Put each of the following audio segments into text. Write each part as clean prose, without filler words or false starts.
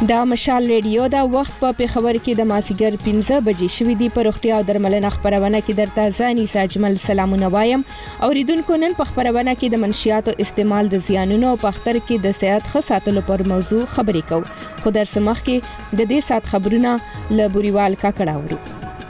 دا مشال ریډیو دا وخت په پیښور کې د مازیګر 15 بجې شوې دي. په روغتیا او درملنه خبرونه کې درته ځاني ساجمل سلامونه وایم. اوریدونکو نن په خبرونه کې د منشیاتو استعمال د زیانونو او په اختر کې د صحت ښه ساتلو پر موضوع خبرې کوو. خو در سمخ کې د دې سات خبرونه له بوريوال کاکړه اورو.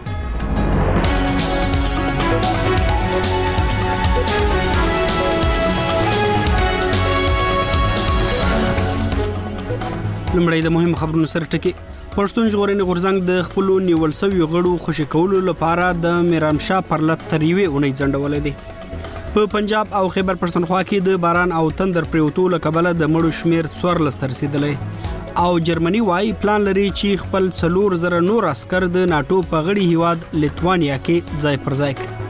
لمړی د مهم خبرونو سره ټکی. پښتون ژغورنې غورځنګ د خپل نیول شوی غړو خوشی کولو لپاره د میرامشاه پرلط تریوي اونۍ ځنډولې دي. په پنجاب او خیبر پښتونخوا کې د باران او تندر پریوتو لکبله د مړو شمیر 14 تر رسیدلې او جرمني وايي پلان لري چې خپل 4000 نور عسكر د ناتو په غړي هیواد لیتوانیا کې ځای پر ځای کړي.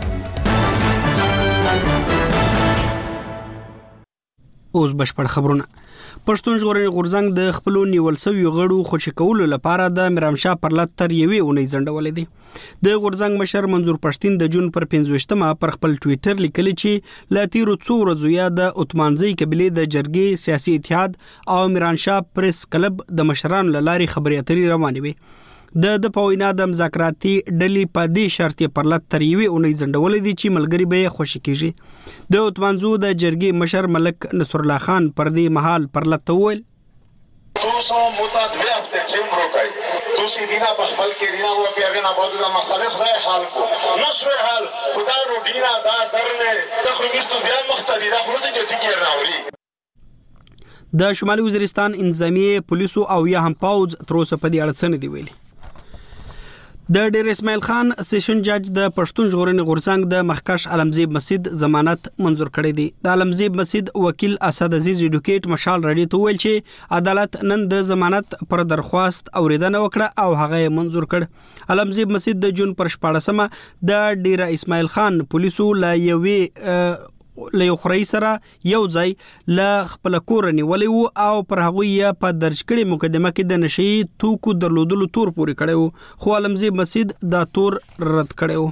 اوس بشپړ خبرونه. پښتون ژغورنې غورځنګ د خپل نیول شوی غړو خوشی کولو لپاره د میرامشاه پرلط تر یوې اونۍ ځنډولې دي. د غورځنګ مشر منظور پښتين د جون پر 15مه پر خپل ټوئیټر لیکلی چې لا تیرو څو ورځو یا د اتمانځي قبيله د جرګې سیاسي اتحاد او میرامشاه پریس کلب د مشرانو لاري خبرې اترې روانې وي. د پوینا د مذاکراتي ډلې په دې شرط پرلط تر یوې اونۍ ځنډولې دي چې ملګری به خوشی کیږي. د اتمانځو د جرګې مشر ملک نصر الله خان پر دې مهال پرلط وویل 200 متعدد هفته ټیم روکای دوسی دینا په خپل کې رینا وو کې هغه نه بعد د مسالې خدای حل کو نشوي حل خدای روډینا دا درنه د خو مشتو بیا مختدي دا خو ته ذکر راوړي. د شمالي وزیرستان انتظامیه پولیسو او یا هم پاوز تر اوسه په دې اړه څه نه دی ویلي. د ډیر اسماعیل خان سیشن جج د پښتون ژغورنې غورځنګ د مخکش علمزیب مسجد ضمانت منظور کړی دی. د علمزیب مسجد وکیل اسد عزیز ایډوکیټ مشال رډی ته ویل چې عدالت نن د ضمانت پر درخواست اوریدنه وکړه او هغه منظور کړ. علمزیب مسجد د جون پر 14مه د ډیر اسماعیل خان پولیسو لا یو خړی سره یو ځای ل خپل کور نیولې او پر هغه په درج کړي مقدمه کې د نشي توکو درلودلو تور پوري کړو خو علمزیب مسجد دا تور رد کړو.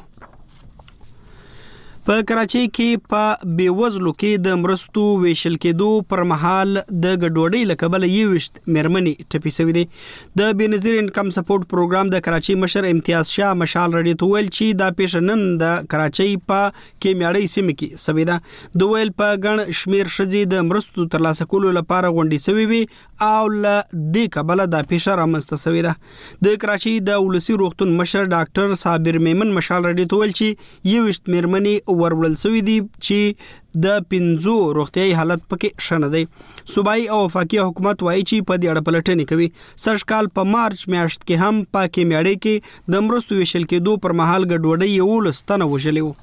په کراچۍ کې په بیوزلو کې د مرستو ویشل کېدو پر مهال د ګډوډۍ لکبل یوشت مرمنې ټپي شوې دي. د بنظیر انکم سپورټ پروګرام د کراچۍ مشر امتیاز شاه مشال رډی ته ویل چې دا پیشنن د کراچۍ په کیمیاړۍ سیمه کې سویدا د ویل په ګڼ شمیر شذي د مرستو ترلاسه کولو لپاره غونډې سوي وي او ل دې کبل د پیشر امسته سویدا. د کراچۍ د ولسی روغتون مشر ډاکټر صابر میمن مشال رډی ته ویل چې یوشت مرمنې ورول سوي دي چې د 15 روغتيایي حالت پکې شنه دی. صوبایي او وفاقي حکومت وایي چې په دې اړه پلټنې کوي. سږ کال په مارچ میاشت کې هم په کیمیاړۍ کې د مرستو ویشل کېدو پر مهال ګډوډۍ یو لستنه وژلې وو.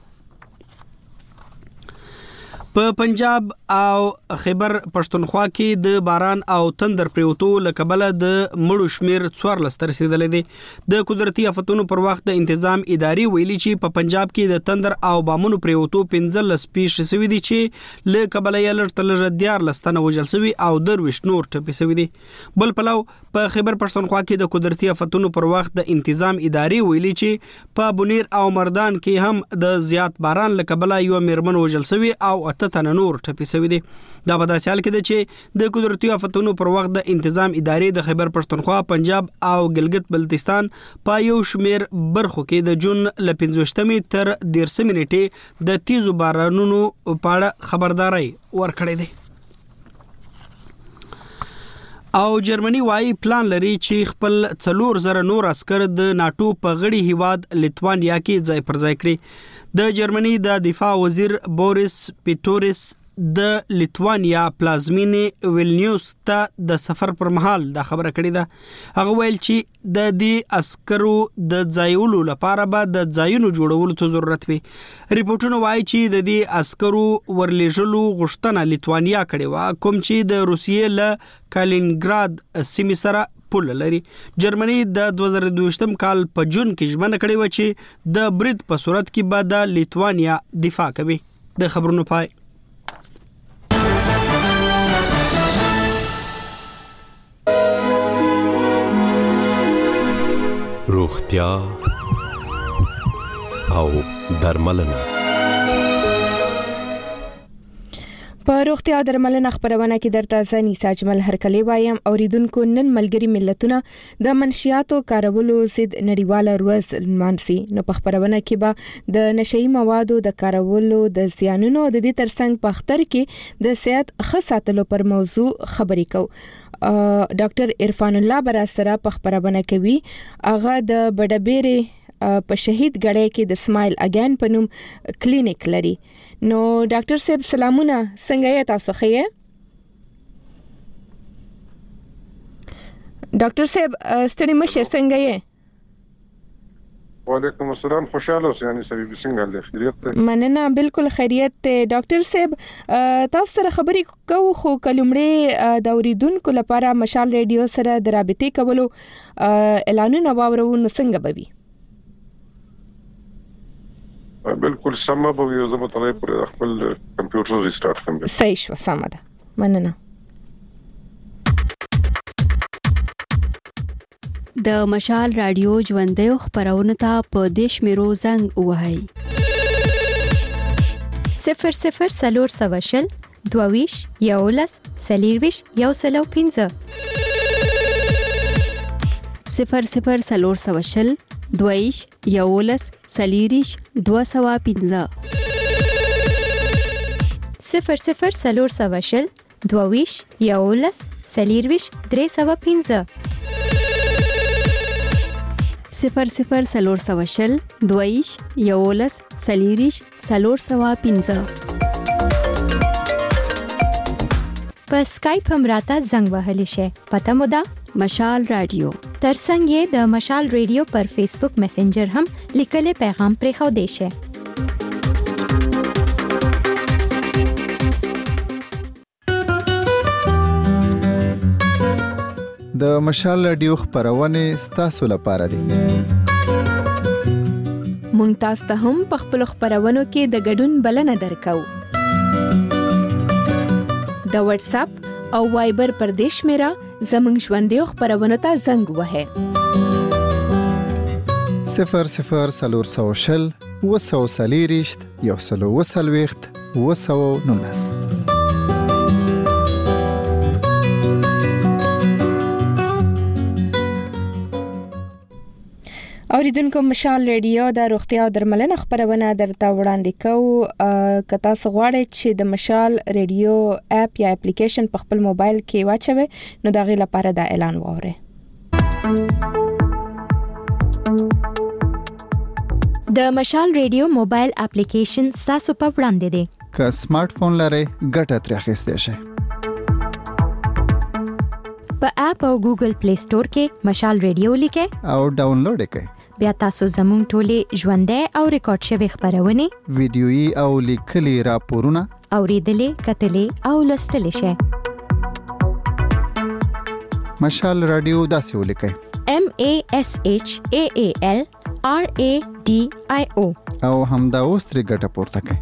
په پنجاب او خیبر پښتونخوا کې د باران او تندر پریوتو لکبله د مړو شمیر 14 تر رسیدلې دي. د قدرتي آفتونو پر وخت د انتظام اداري ویلي چې په پنجاب کې د تندر او بامونو پریوتو 15 پیښې شوې دي چې له کبله یې لړ 14 تنه وژل شوي او درویش نور ټپي شوي دي. بل پلو په خیبر پښتونخوا کې د قدرتي آفتونو پر وخت د انتظام اداري ویلي چې په بنیر او مردان کې هم د زیات باران لکبله یو میرمن وژل شوی او تنه نور ټپي شوی دي. دا په داسې حال کې ده چې د قدرتي آفتونو پر وخت د انتظام ادارې د خیبر پښتونخوا، پنجاب او ګلګت بلتستان په یو شمیر برخو کې د جون ل 15 تر 13 نیټې د تیزو بارانونو په اړه خبرداري ورکړې ده. او جرمني وايي پلان لري چې خپل 4000 نور عسكر د ناتو په غړي هیواد لیتوانیا کې ځای پر ځای کړي. د جرمني د دفاع وزیر بوریس پیټوریس د لیتوانیا پلازمینې ویلنیوس ته د سفر پر مهال دا خبره کړې ده. هغه ویل چې د دې عسکرو د ځایولو لپاره به د ځایونو جوړولو ته ضرورت وي. ریپورتونه وایي چې د دې عسکرو ورلېږلو غوښتنه لیتوانیا کړې وه، کوم چې د روسیې له کالینګراد سیمې سره پول لري. جرمني د 2022 کال په جون کې ژمنه کړې و چې د برید په صورت کې به د لیتوانیا دفاع کوي. د خبرونو پای. روغتیا او درملنه. په روغتیا درملنه خبرونه کې درته زنی ساجمل هرکلی وایم اوریدونکو نن ملګری ملتونه د منشیاتو کارولو ضد نړیواله ورځ لمانځي نو په خبرونه کې به د نشئی موادو د کارولو د زیانونو د دې ترڅنګ په اختر کې د صحت ښه ساتلو پر موضوع خبرې کوو ډاکټر عرفان الله برا سره په خبرونه کوي هغه د بډبېره په شهید غړې کې د سمایل اگین په نوم کلینیک لري نو ډاکټر صاحب سلامونه څنګه یې تاسو ښه ډاکټر صاحب ستړي مشه څنګه یې وعلیکم السلام خوشاله اوسئ یعنی سبي څنګه له خیریت مننه بالکل خیریت ډاکټر صاحب تاسو سره خبرې کوو خو کلمړې د اوریدونکو لپاره مشال ریډیو سره د رابطې کولو اعلانونه واورو نو څنګه به وي بالکل سم به یو زما ته پر خپل کمپیوټر ریسټارټ کوم صحیح شو سم ده مننه د مشال رادیو ژوندۍ خبرونه ته په دیش میرو زنګ وهاي 00 سلور سواشل دوویش یولس سلیرویش یوسلو 15 00 سلور سواشل دویش یولس سلیریش 215 00 سلور سواشل دوویش یولس سلیرویش 315 00 سلور سواشل دویش یولس سلیریش 315 په سکایپ هم راته زنګ وهلی شي پته مو ده مشال رادیو ترڅنګ یې د مشال ریډیو پر فیسبوک میسنجر هم لیکلي پیغام پرې خو دی شي د مشال رادیو خبرونه ستاسو لپاره دي مونږ تاسو ته هم په خپل خبرونو کې د ګډون بلنه درکو د واتس اپ او وایبر پر دیش میرا زمنګ ژوندۍ خبرونه ته زنګ وهه 00 سلور سواشل وسو سلیریشت یوسلو وسلويخت وسو نونس اوریدونکو مشال ریډیو د روغتیا او درملنه خبرونه درته وړاندې کوو کتا سغواړي چې د مشال ریډیو اپ یا اپلیکیشن په خپل موبایل کې واچوي نو دا غي لپاره دا اعلان ووره د مشال ریډیو موبایل اپلیکیشن تاسو په وړاندې دی که سمارټ فون لرئ ګټه ترې اخیستئ شئ په اپ او ګوګل پلی سٹور کې مشال ریډیو لیکه او ډاونلوډ کړئ بیا تاسو زموږ ټولې ژوندۍ او ریکارډ شوی خبرونه ویډیويي او لیکلي راپورونه اوریدلې کتلې او لوستلې شئ مشال رادیو داسې ولیکئ MASHAALRADIO او همدا اوس ترې ګټه پورته کړئ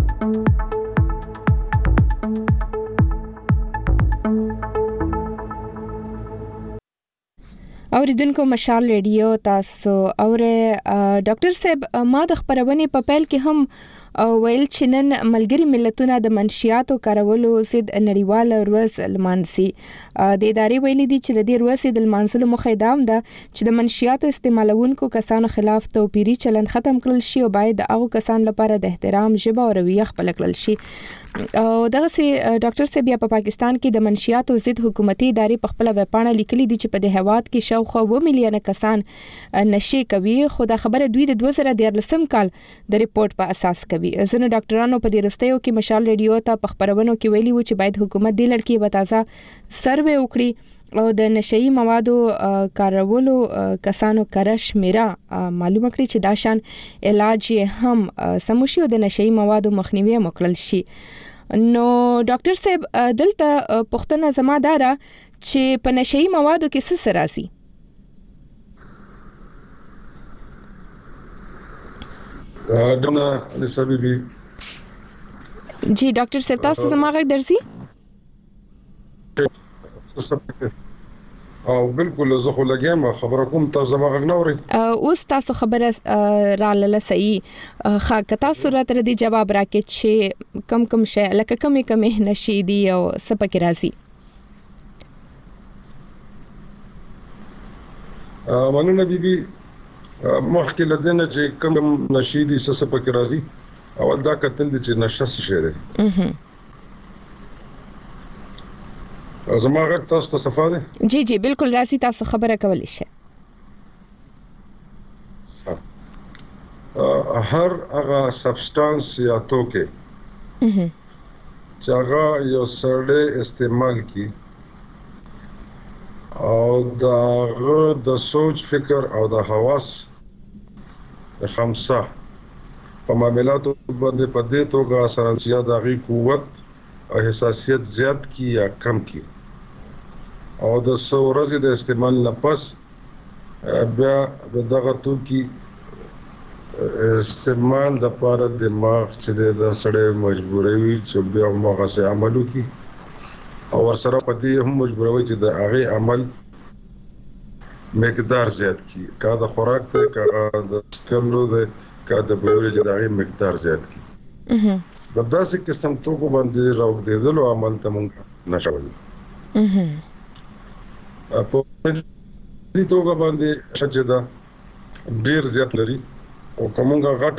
اوریدونکو مشال ریډیو تاسو اوره ډاکټر صاحب ما د خبرونه په پیل کې هم ویل چې نن ملګری ملتونه د منشیاتو کارولو ضد نړیواله ورځ لمانځي د ادارې ویلي دي چې د دې ورځې د لمانځلو موخه دا ده چې د منشیاتو استعمالونکو کسانو خلاف توپیری چلند ختم کړل شي او باید د هغو کسانو لپاره د احترام ژبه او رویه خپل کړل شي او دغه سي ډاکټر صاحب په پاکستان کې د منشیاتو ضد حکومتي ادارې په خپل ویبپاڼه لیکلي دي چې په د هواد کې شاوخوا 2 میلیونه کسان نشي کوي خو دا خبره دوی د 2013 کال د ریپورت په اساس کوي ځینو ډاکټرانو په دې رستیو کې مشال ریډیو ته په خبرونو کې ویلي و چې باید حکومت دې لړ کې وتازه سروې وکړي او د نشئی موادو کارولو کسانو کرش میرا معلومه کړي چې دا شان علاج هم سموشي او د نشئی موادو مخنیوي مکړل شي نو ډاکټر صاحب دلته پښتنه زما دارا چې په نشئی موادو کې څه سراسي دنا لسببي جی ډاکټر صاحب تاسو زما غږ درځي او بالکل زه خو لګیم خبره کوم تاسو ما غږ نه اورئ. اوس تاسو خبره را لاله صحیح خا تاسو راته د جواب راکې چې کم شي لکه کم نشي دي او سپک راځي. مننه بیبي مخکې لدنه چې کم نشي دي سپک راځي اول دا کتل دي چې نشه شي ده. زما غږ تاسو ته صفه ده؟ جی بالکل راځي تاسو خبره کولی شئ. هر هغه سبسټانس یا توکي چې هغه یو سړی استعمال کی او د سوچ فکر او د حواس خمسه په معاملاتو باندې په دې توګه سرانسیا د غي قوت او حساسیت زیات کی یا کم کی او د ورځې د استعمال نه پس بیا دغه توکي استعمال د پاره دماغ چې د سړی مجبوروي چې بیا هغه څه عمل وکړي او ورسره په دې هم مجبوروي چې د هغه عمل مقدار زیات کی کا د خوراک ته کا د سکلو د کا د بوري چې د هغه مقدار زیات کی د داسې قسم توکو باندې راوړېدلو عمل ته مونږ نشوي. په دې توګه باندې چې دا ډیر زیات لري او کومه غټ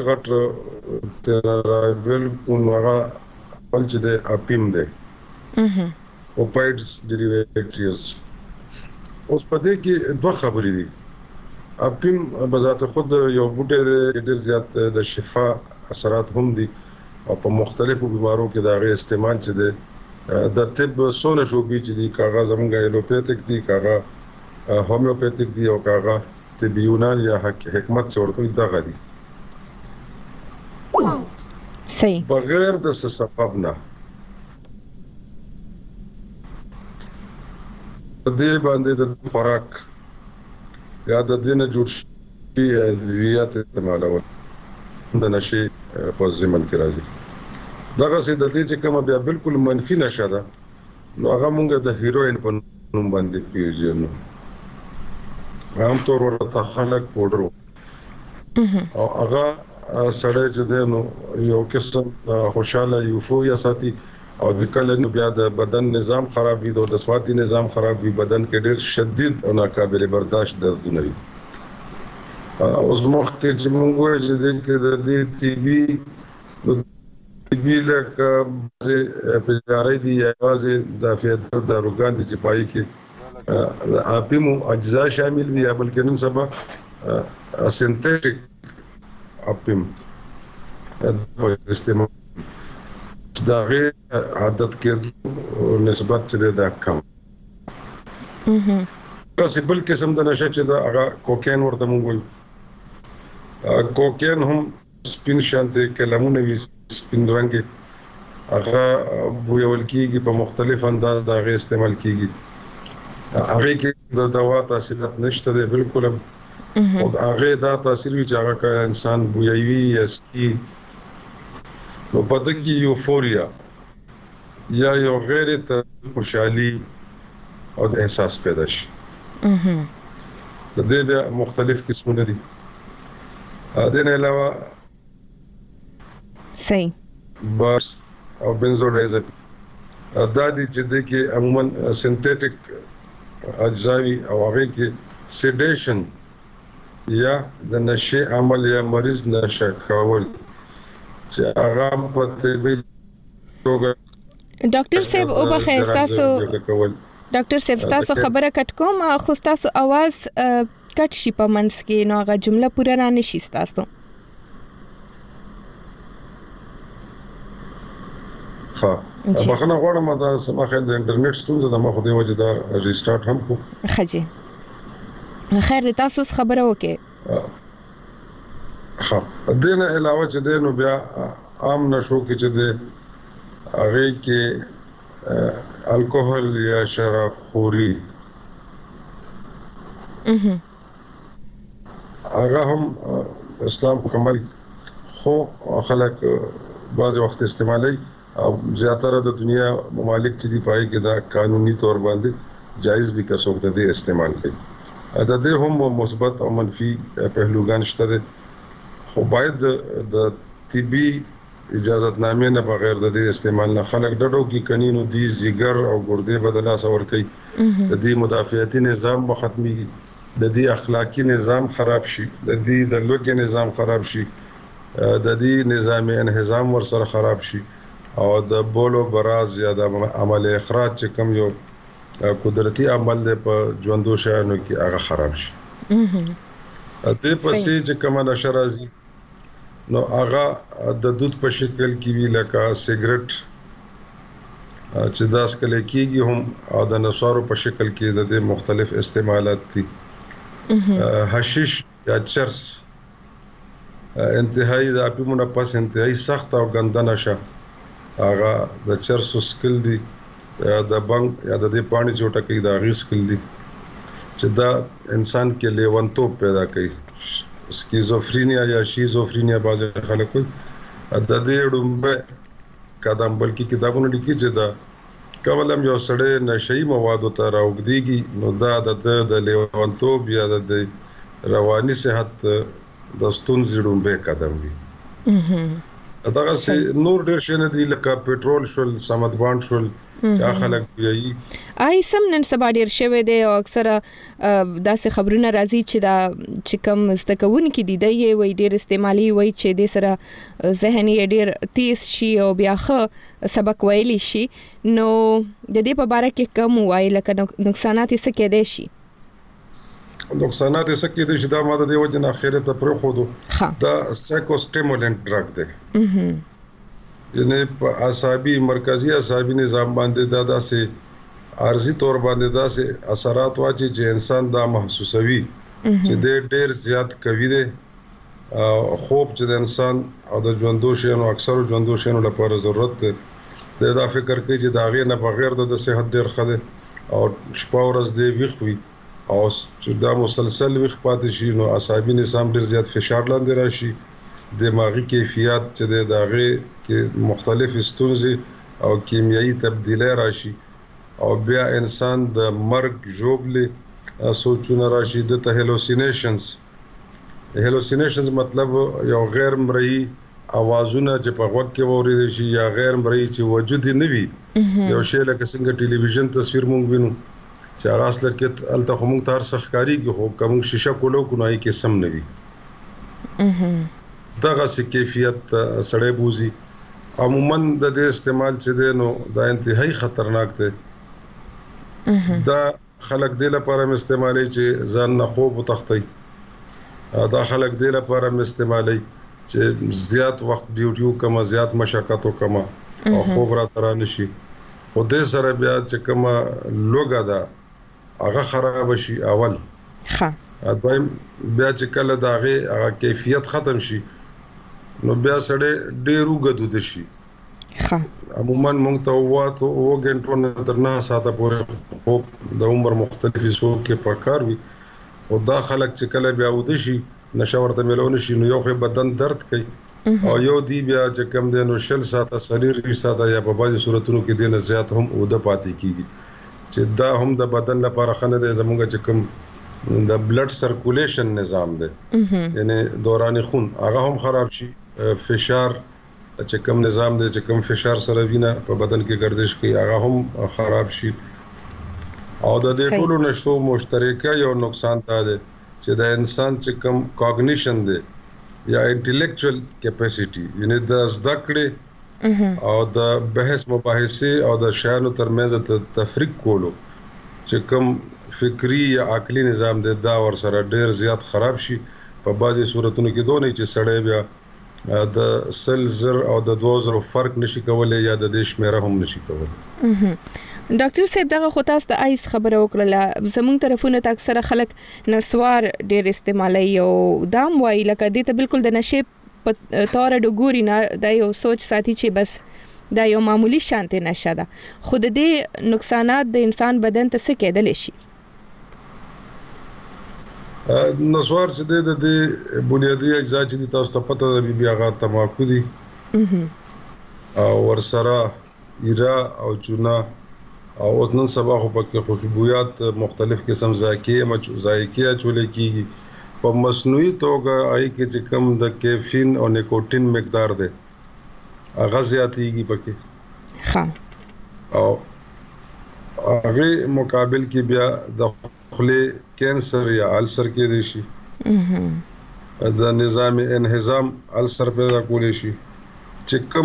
بالکل هغه بل چې د اپیم ده اوپایډز ډیریویټیوز. اوس په دې کې دوه خبرې دي. اپیم بذات خود یو بوټی ډیر زیات د شفا اثرات هم دي او په مختلفو بیمارو کې دا غي استعمال چې د طب سونه شوبې چې دي کاغذ زمونږه ایلوپیتیک دي کاغذ هومیوپیتیک دي او کاغذ طب یونان یا حکمت څورته دغه دي صحیح بغیر د سبب نه دې باندې د خوراک یا د دینه جوړ شي ادویات استعمالول د نشي په ضمن کې راځي. دغه سي د دې چې کومه بیا بالکل منفي نشه ده نو هغه مونږ د هیروین په نوم باندې پیژنو. عام طور ورته خلک پودرو او هغه سړی چې نو یو قسم خوشاله یوفوریا ساتي او وکړل بیا د بدن نظام خراب وي د سواتي نظام خراب وي بدن کې ډېر شدید او ناقابل برداشت دردونه وي. اوس مخکې چې موږ وایو چې د دې ټي بي لکه پیاري دي یوازې د فیدر داروګان دي چې پای کې اپیمو اجزا شامل وي بلکې نن سبا سنتیټیک اپیم استعمال دا غیر عادت کې نسبت سره دا کم. تاسو بل قسم د نشه چې دا هغه کوکین ورته مونږ وایو. کوکین هم سپین شانته کلمونه وی سپین رنګ هغه بویول کیږي په مختلف انداز دا غي استعمال کیږي. هغه کې د دوا تاثیرات نشته دی بالکل او هغه دا تاثیر وی چې هغه انسان بویوي استی نو پدې کې یوفوریا یا یو غیر ته خوشحالي او احساس پیدا شي. د دې مختلف قسمونه دي. د نه علاوه صحیح بس او بنزودایزپین دا دي چې د کې عموما سنتیټیک اجزاوی او هغه کې سیډیشن یا د نشه عمل یا مریض نشه کول چې هغه په طبي توګه ډاکټر صاحب او بخیر تاسو ډاکټر صاحب تاسو خبره کټ کوم خو تاسو आवाज کټ شي په منځ کې نو هغه جمله پوره نه نشي تاسو. بخنه غواړم دا سم خل د انټرنیټ ستونزه د مخ دی وجه دا ریسټارټ هم کو خجه خیر تاسو خبره وکي. دنه علاوه چې دنه بیا عام نشو کې چې د هغه کې الکوهول یا شراب خوري هغه هم اسلام کومل خو خلک بعض وخت استعمالي او زیاتره د دنیا ممالک چې دی پای کې دا قانوني تور باندې جایز دي که څوک د دې استعمال کوي. د دې هم مثبت او منفي پهلوګان شته دي، خو باید د طبي اجازهتنامې نه بغیر د دې استعمال نه خلک ډډو کې کنينو دي جګر او ګردې بدلا سور کوي، د دې مدافعتي نظام به ختمي، د دې اخلاقی نظام خراب شي، د دې د لوګي نظام خراب شي، د دې نظام انهضام ور سره خراب شي، او د بولو براز یا د عمل اخراج چې کوم یو قدرتي عمل له په ژوندو شانو کې هغه خراب شي. دې پسې چې کومه نشه راځي نو هغه د دود په شکل کې وی لکه سیګریټ چې داس کله کېږي هم او د نصارو په شکل کې د مختلف استعمالات دي. حشیش یا چرس انتهایی د اپیمونه پس انتهایی سخت او ګنده نشه هغه د چرسو سکل دي یا د بنګ یا د دې پانی چوټه کې د غیس کل دي چې دا انسان کې لیونتوب پیدا کوي، سکیزوفرینیا یا شیزوفرینیا بعض خلک کوي. د دې ډومبه قدم بلکې کتابونه لیکي چې دا کولم یو سړی نشئی موادو ته راوګديږي نو دا د لیونتوب یا د رواني صحت د ستونزې ډومبه قدم وي. دغه سي نور ډیر شنه دي لکه پېټرول شول، سمد باند شول چې خلک وایي آی سم نن سبا ډیر شوه دی او اکثره داسې خبرونه راځي چې دا چې کوم استکون کې دي دی وي ډیر استعمالي وي چې د سره ذهني ډیر تیز شي او بیا ښه سبق ویلی شي. نو د دې په اړه کې کوم وایي لکه نقصانات یې څه کېدای شي؟ نقصانات یې څه کېدای شي دا ماده دی وجه نه اخیره ته پر خودو دا سایکوسټیمولنت ډرګ دی، یعنی په عصبي مرکزی عصبي نظام باندې دا داسې عارضی طور باندې داسې اثرات واچي چې انسان دا محسوسوي چې ډېر زیات کوي دی. خوب چې د انسان او د ژوندو شینو اکثر ژوندو شینو لپاره ضرورت دی، دا فکر کوي چې دا غي نه بغیر د صحت ډېر خده او شپه ورځ دی ویښ وي او چې دا مسلسل ویښ پاتې شي نو عصبي نظام ډېر زیات فشار لاندې راشي، دماغي کیفیت چې د داغه کې مختلف ستونزې او کیمیاوي تبدیلی راشي او بیا انسان د مرګ جوړلې سوچونه راشي، د هلوسینیشنز مطلب یو غیر مرئی اوازونه چې په وخت کې وریدل شي یا غیر مرئی چې وجود نه وي، یو شی لکه څنګه ټلویزیون تصویر مونږ وینو چې اصل کې الته کوم تار سخکاری کې خو کوم شیشه کولو کو نه کې سم نه وي. دغه سي کیفیت سړې بوزي. عموما د دې استعمال چې دی نو دا انتهایی خطرناک دی. دا خلک د لپاره استعمالي چې ځان نه خوب وتختی، دا خلک د لپاره استعمالي چې زیات وخت ډیوټیو کما زیات مشقت وکما او خوب را ترانه شي، خو دې سره بیا چې کما لوګا دا هغه خراب شي اول دویم بیا چې کله دا هغه کیفیت ختم شي نو بیا سړی ډېر وګدود شي. عموما مونږ ته وواته او غنټو نه تر 9 ساعته پورې خوب د عمر مختلفي سو کې پکار وي او دا خلک چې کله بیا ود شي نشه ورته ملون شي نو یو خو بدن درد کوي او یو دی بیا چې کم دی نو شل ساعته سلیر ساعته یا په بعضي صورتونو کې دینه زیات هم وده پاتې کیږي چې دا هم د بدن لپاره خنه دی زموږ چې کم د بلډ سرکولیشن نظام دی یعنی دوران خون هغه هم خراب شي، فشار چې کوم نظام دی چې کوم فشار سره وینه په بدن کې گردش کوي هغه هم خراب شي. او د دې ټولو نشو مشترکه یو نقصان دا دی چې د انسان چې کوم کوګنیشن دی یا انټلیکچوال کیپاسټي یعنی د زده کړې او د بحث مباحثه او د شیانو ترمنځ تفریق کولو چې کوم فکری یا عقلی نظام دی دا ور سره ډیر زیات خراب شي. په بعضي صورتونو کې دوه نه چې سړی بیا د سل زر او د 2000 فرق نشي کولای یا د دیش میرا هم نشي کولای. ډاکټر صاحب دغه خو تاسو د آیس خبره وکړه، زموږ طرفونه ته اکثره خلک نسوار ډیر استعمالي او دام وایي لکه دې ته بالکل د نشه په تور ډګوري نه د یو سوچ ساتي چې بس دا یو معمولی شانته نشه ده، خو د دې نقصانات د انسان بدن ته څه کېدل شي؟ نسوار چې د بنیادی اجزا چې تاسو ته پته ده بیا هغه تماکو دي او ورسره ایرا او چونا او اوس نن سبا خو پکې خوشبويات مختلف قسم ذایقې اچول کیږي په مصنوعي توګه آی کې چې کم د کیفین او نیکوټین مقدار ده هغه زیاتېږي پکې او هغه مقابل کې بیا د خله کینسر یا السر کې دي شي د نظام انهضام السر پیدا کولی شي چې کم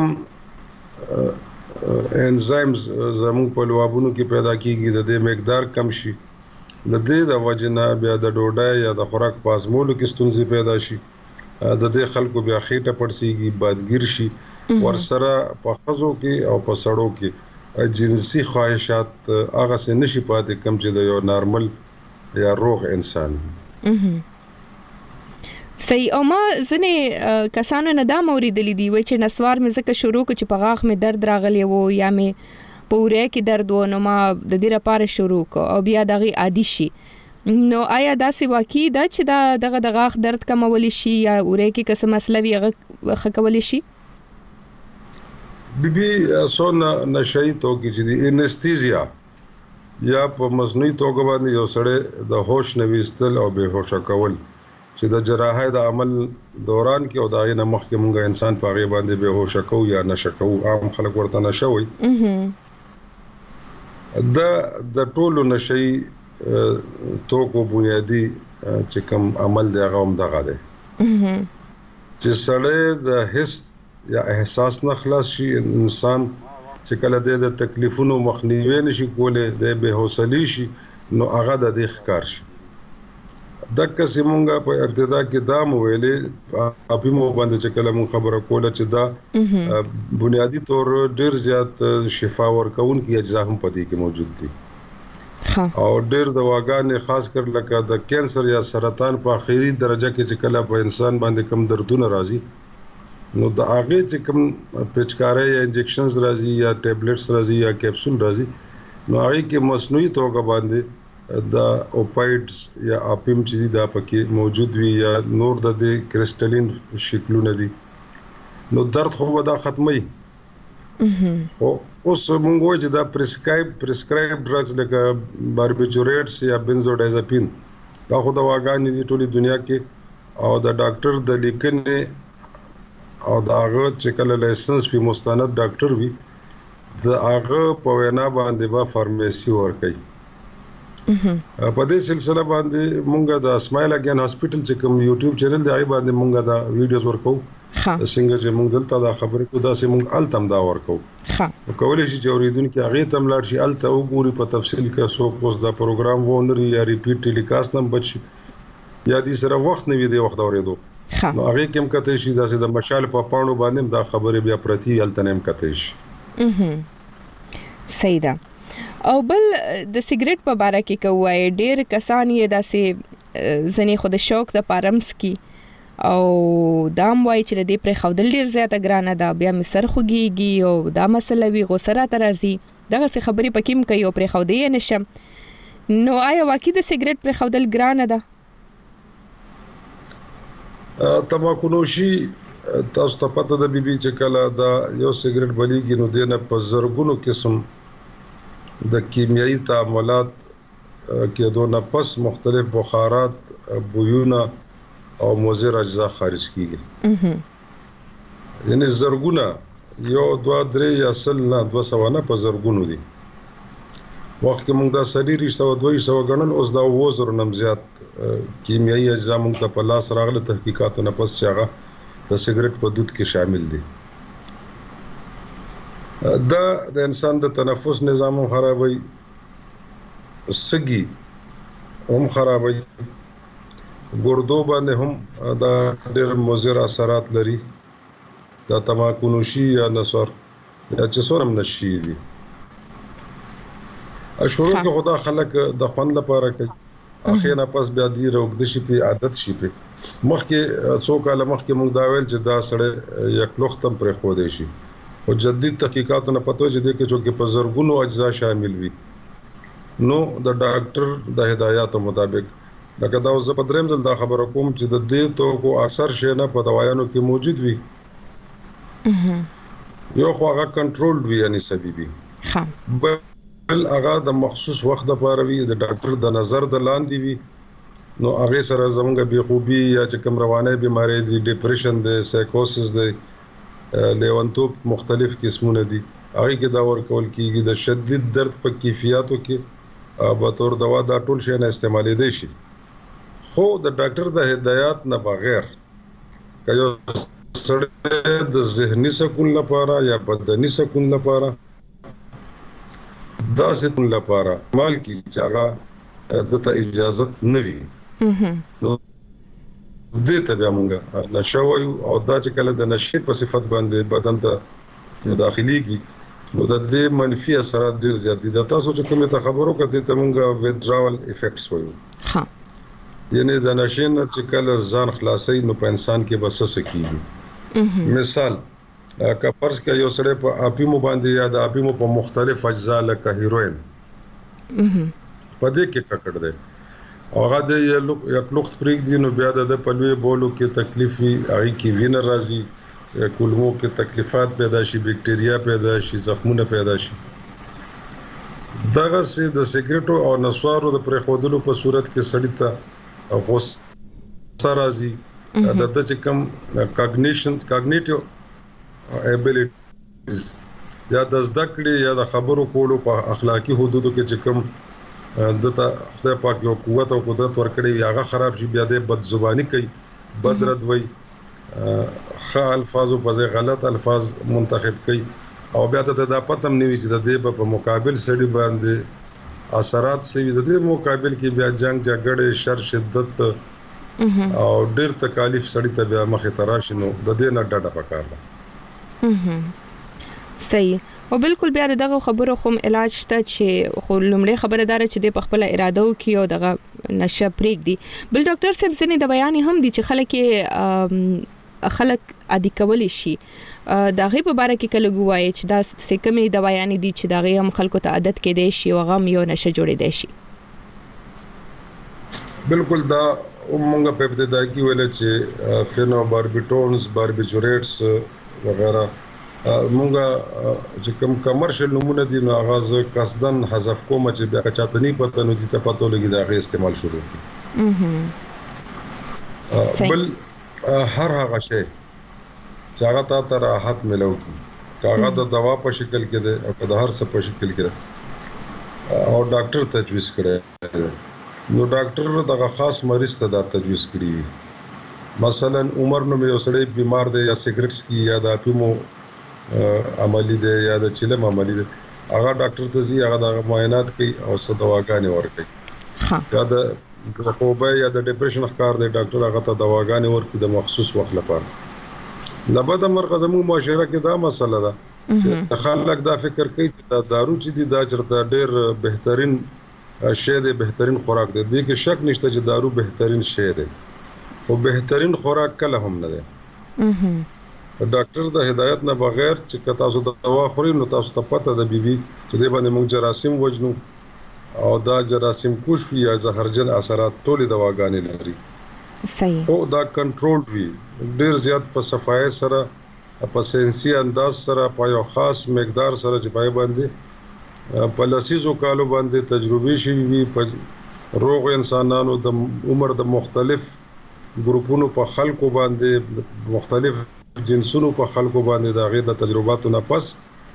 انزایمز زموږ په لوابونو کې پیدا کیږي د دې مقدار کم شي د دې د وجنه بیا د ډوډۍ یا د خوراک پازمولو کې ستونزې پیدا شي د دې خلکو بیا خېټه پړسیږي بادګیر شي ورسره په خزو کې او په سړو کې جنسي خواهشات هغه څه نشي پاتې کم چې د یو نارمل یا روغ انسان صحیح او ما ځنې کسانو نه دا موریدلې دي چې نسوار مې ځکه شروع کو چې په غاښ مې درد راغلی وو یا مې پوره کې درد و نو ما د دې لپاره شروع کو او بیا دغه عادي شي نو آیا دا سی واقعي دا چې دغه د غاښ درد کمول شي یا اوره کې څه مسله وي هغه خکول شي بيبي سونه نشئی توګه چې انستيزیا یا په مصنوعي توګه باندې یو سړی د هوش نويستل او بهوشه کول چې د جراحت د عمل دوران کې او دغه نمخ کې مونږه انسان په غي باندې بهوشه کو یا نشکو عام خلک ورته نشوي د ټولو نشئی توکو بنیادی چې کوم عمل دی هغه هم دغه دی چې سړی د حس یا احساس نه خلاص شي انسان چې کله د تکلیفونو مخنیوي نشي کولای د بهوسلی شي نو هغه د دې ښکار شي دغه سیمونګه په ابتدا کې دا مویلې اپی مو باندې چې کله مون خبره کوله چې دا بنیادی طور ډیر زیات شفا ورکون کی اجزا هم پدې کې موجود دي او ډیر دواګانې خاص کر لکه د کینسر یا سرطان په اخیری درجه کې چې کله په انسان باندې کم دردونه راځي نو د هغه چې کم پچکارې یا انجکشنز راځي یا ټیبلټس راځي یا کیپسول راځي نو هغه کې مصنوعي توګه باندې د اوپایډز یا اپیم چې دا پکې موجود وي یا نور د کرسټلین شکلونه دي نو درد خو ودا ختمي او اوس موږ وایو چې دا پرسکرایب ډرګز لکه باربیچوریټس یا بنزودازپین دا خو د واګانې دي ټولې دنیا کې او د ډاکټر د لیکنې او د هغه چې کله لایسنس وي مستند ډاکټر وي د هغه په وینا باندې با فارمیسي ورکړي په دې سلسله باندې مونږه د اسماعیل اگین هاسپټل چې کوم یوټیوب چینل دی باندې مونږه دا ویډیوز ورکو څنګه چې مونږ دلته دا خبرې کو دا سه مونږ التم دا ورکو کولای شي چې اوریدونکو هغه تم لاړ شي الته وګوري په تفصیل کې سو اوس دا پروګرام وونري یا ریپیټ ټیلیکاست نم بچي یا دې سره وخت نه وي دی وخت اوریدو نو هغه کوم کته شي دا سه د مشال په پاڼو باندې دا خبرې بیا پرتی الته نیم کته شي صحیح ده او بل د سیګریټ په باره کې کوی ډېر کسان یې داسې ځنې خود شوق د پارمس کی او دام وای چې دې پر خودل ډېر زیاته ګرانه ده بیا مې سر خوږیږي او دا مسله وی غوسره ترازی دغه څه خبرې پکې کوي او پر خودې نشم نو آیا واقعي د سیګریټ پر خودل ګرانه ده تماکو نوشي تاسو ته پته ده بيبي چې کله دا یو سیګریټ بلیږي نو دینه په زرګونو قسم د کیمیاوي تعاملات کې دونه پس مختلف بخارات بویونه او مضر اجزا خارج کیږي یعنی زرګونه یو 2 3 یا سل نه 200 نه په زرګونو دي وخت کې موږ دا سړي 200 غنل اوس دا وزر نم زیات کیمیاوي اجزا موږ ته په لاس راغله تحقیقاتونه پس چاغه د سیګریټ په دود کې شامل دي دا د انسان د تنفس نظام خرابوي سګي هم خرابوي ګردو باندې هم دا ډېر مضر اثرات لري دا تماکو نوشي یا نسوار یا چې سورم نشي دي شروع کې خدا خلک د خوند لپاره کوي اخینا پس بیا دی روغ د شي په عادت شي په مخکې څو کال مخکې موږ دا ویل چې دا سړی یک لوختم پر خو دی شي او جدید تحقیقاتونه پته چې د کې چې په زرګونو اجزا شامل وي نو د ډاکټر د هدایاتو مطابق لکه دا اوس په دریم ځل دا خبره کوم چې د دې توکو اکثر شی نه په دوايانو کې موجود وي یو خو هغه کنټرول وي یعنی سببي بل هغه د مخصوص وخت لپاره وي د ډاکټر د نظر د لاندې وي نو هغه سره زمونږ بې خوبي یا چې کوم رواني بيماري دي ډیپریشن دي سایکوسس دي لیونتوب مختلف قسمونه دي هغه کې دا ورکول کیږي د شدید درد په کیفیتو کې به تور دوا دا ټول شي نه استعمالي دي شي خو د ډاکټر د هدایت نه بغیر کيو سره د ذهني سکون لپاره یا بدني سکون لپاره دا سکون لپاره مال کی چاغه دته اجازه نه وي نو دې ته بیا مونږه نشوي او دا چې کله د نشي په صفت باندې بدن ته داخليږي نو د دې منفي اثرات ډیر زیات دي د تاسو چې کومه خبرو کړه ته مونږه ویډراول افیکټس وایو ها یعنی د نشي نه چې کله ځان خلاصي نو په انسان کې بس سکیږي مثال که فرض کړئ یو سړی په اپیمو باندې یا د اپیمو په مختلف اجزا لکه هیروین په دې کې ککړ دی او هغه د یک لوخت پریک دی نو بیا د پلوي بولو کې تکلیف وي هغه کې وینر راځي کولمو کې تکلیفات پیدا شي بکټریا پیدا شي زخمونه پیدا شي دغه سي د سیګریټو او نسوارو د پرخودلو په صورت کې سړی ته غوسه راځي د چې کوم کاګنیټیو ابیلیټیز یا د زده کړې یا د خبرو کولو په اخلاقی حدودو کې چې کوم دته خدای پاک یو قوت او قدرت ورکړي هغه خراب شي بیا د بد زبانی کوي بد رد وي ښه الفاظ او په غلط الفاظ منتخب کوي او بیا ته دا پته نه وي چې د دې په مقابل سړي باندې اثرات سوي د دې مقابل کې بیا جنگ جګړه شر شدت او ډېر تکالیف سړی ته بیا مخه تراشي نو د دې نه ډډه پکاره صحیح او بالکل بیا دغه خبرو خو علاج ته چې خو لومړی خبردار چې د خپل اراده وکي او دغه نشه پریک دی بل ډاکټر صاحب زنه د بیان هم دي چې خلک عادي کولی شي دا غي په باره کې کله ګوایي چې دا سکمې د بیان دي چې دا غي هم خلکو ته عادت کې دي شي او غم یو نشه جوړې دي شي بالکل دا مونږه په ابتدا کې ویل چې فینو باربیټونز باربیچوریټس وغیرہ مونږه چې کوم کمرشل نمونه دي نو آغاز قصدن حذف کوم چې بیا چاتنی پته نو دي ته پته لګي دا غي استعمال شروع کی بل هر هغه شی چې هغه ته راحت ملو کی هغه د دوا په شکل کې ده او د هر څه په شکل کې ده او ډاکټر تجویز کړي نو ډاکټر دغه خاص مریض ته دا تجویز کړی مثلا عمر نو یو سړی بیمار دی یا سیګریټس کی یا د اپیمو عملی دی یا د چلم عملی دی هغه ډاکټر ته ځي هغه د معاینات کوي او څه دواګانې ورکوي یا د خوبه یا د ډیپریشن ښکار دی ډاکټر هغه ته دواګانې ورکوي د مخصوص وخت لپاره لبد مرکز مو معاشره کې دا مسله ده چې خلک دا فکر کوي چې دا دارو چې دي دا چرته ډېر بهترین شی دی بهترین خوراک دی دې کې شک نشته چې دارو بهترین شی دی خو بهترین خوراک کله هم نه دی ډاکټر د هدایت نه بغیر چې تاسو د دوا خوري نو تاسو ته پته ده بيبي چې دې باندې موږ جراثیم وجنو او دا جراثیم کوش یا زهرجن اثرات ټول دواګانې لري صحیح خو دا کنټرول وي ډیر زیات په صفای سره په سنسي انداز سره په یو خاص مقدار سره چې پای باندې په لسیزو کالو باندې تجربه شي وي په روغ انسانانو د عمر د مختلف ګروپونو په خلکو باندې مختلف جنسونو په خلکو باندې د غیر د تجرباتو نه پس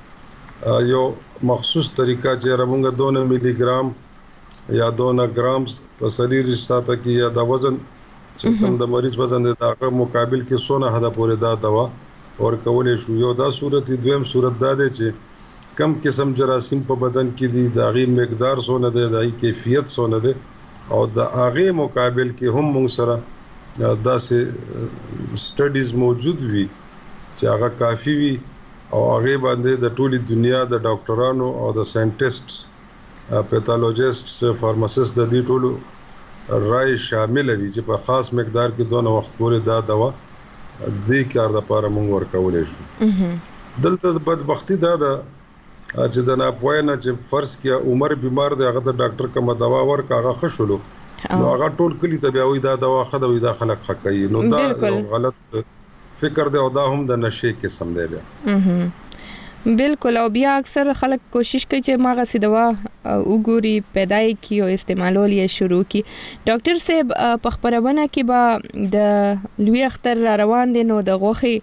یو مخصوص طریقہ چې رمونګه 2 ملي ګرام یا 2 ګرام په سریر ساته کې یا د وزن چې کوم د مریض وزن د هغه مقابل کې 100 حدا پورې دا دوا اور کولې شو یو دا صورت دویم صورت دا دی چې کم قسم جراثیم په بدن کې دي د هغه مقدار سونه دی د کیفیت سونه دی او د هغه مقابل کې هم موږ سره داسې سټډیز موجود وي چې هغه کافي وي او هغه باندې د ټولي دنیا د ډاکټرانو او د ساينټیسټس پیتالوجیسټس فارماسیست د دې ټولو رائے شامل وي چې په خاص مقدار کې دونه وخت پورې دا دوا دې کار لپاره موږ ورکولې شو دلته بدبختی دا ده چې د ناپوهنه چې فرض کې عمر بیمار دی هغه د ډاکټر کوم دوا ورکا هغه خښلو نو هغه ټول کلی ته بیا وې دا دوا خدوي دا خلک خکې نو دا غلط فکر دی او دا هم د نشي قسم دی بالکل او بیا اکثر خلک کوشش کوي چې ماغه سي دوا وګوري پیدای کی او استعمالول یې شروع کی. ډاکټر صاحب په خبرونه کې با د لوی اختر روان دي نو د غوخي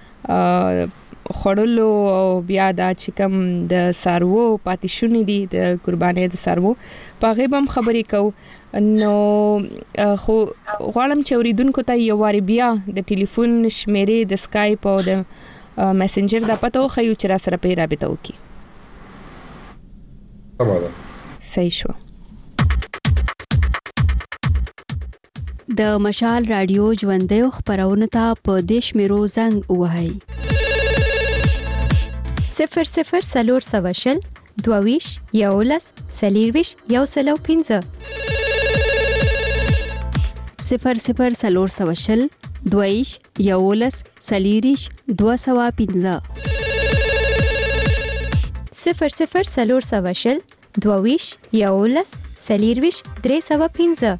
خړلو او بیا د چکم د سارو پاتیشونی دي د قرباني د سارو په غیبم خبرې کو نو خو غواړم چې اوریدونکو ته یو واری بیا د ټلیفون شمیرې د سکایپ او د میسنجر د پته خو چې را سره په رابطه وکي. صحیح شو. د مشال رادیو ژوندۍ خبرونه ته په دیش میرو زنګ وهاي 00 سلور سواشل دوویش یولس سلیرویش یوسلو 15 00 سلور سواشل دویش یولس سلیریش 215 00 سلور سواشل دوویش یولس سلیرویش 315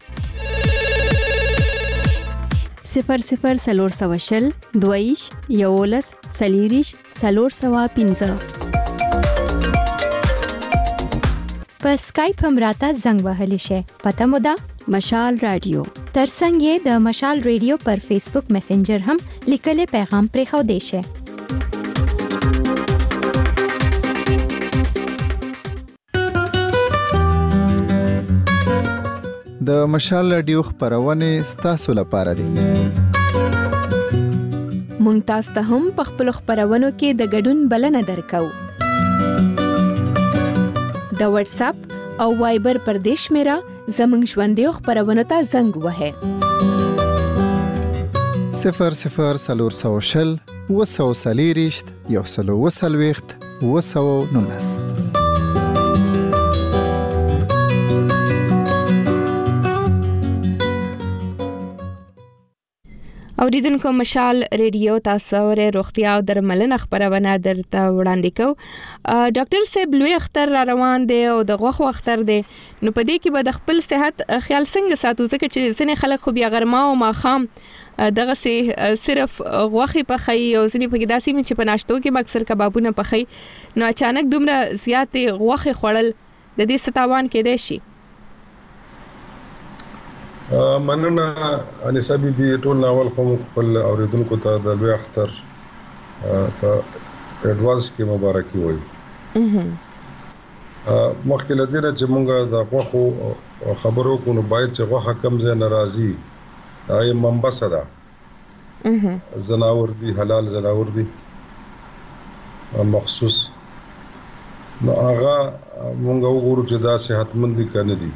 00 سلور سواشل دویش یولس سلیریش 315 په سکایپ هم راته زنګ وهلی شي. پته مو ده مشال رادیو ترڅنګ یې د مشال ریډیو پر فیسبوک میسنجر هم لیکلي پیغام پرېښو دی شي. د مشال رادیو خبرونه ستاسو لپاره دي. مونږ تاسو ته هم په خپل خبرونو کې د ګډون بلنه درکو. د واتس اپ او وایبر پر دیش میرا زمنګ ژوندۍ خبرونه ته زنګ وهه 00 سلور سواشل وسو سلیریشت یوسلو وسلويخت وسو نونس. اوریدونکو مشال ریډیو تاسو ور روغتیا او درملنه خبرونه درته وړاندې کو. ډاکټر صاحب لوی اختر را روان دی او د غوخو اختر دی نو په دې کې به د خپل صحت خیال څنګه ساتو ځکه چې ځینې خلک خو بیا غرما او ماخام دغه سي صرف غوخي په خي او ځینې په داسې چې په ناشتو کې اکثر کبابونه په خي نو اچانک دومره زیاتې غوخي خوړل د دې ستاوان کې دی شي. مننه انیسا بیبي ټول ناول خو خپل اوریدونکو ته د لوی اختر په اډوانس کې مبارکي وایي. مخکې لدینه چې مونږه د غوخو خبرو کو نو باید چې غوخه کم ځای ناراضي دای منبع صدا زناور دي حلال زناور دي مخصوص نو هغه مونږ وګورو چې دا صحتمند دي کنه دي.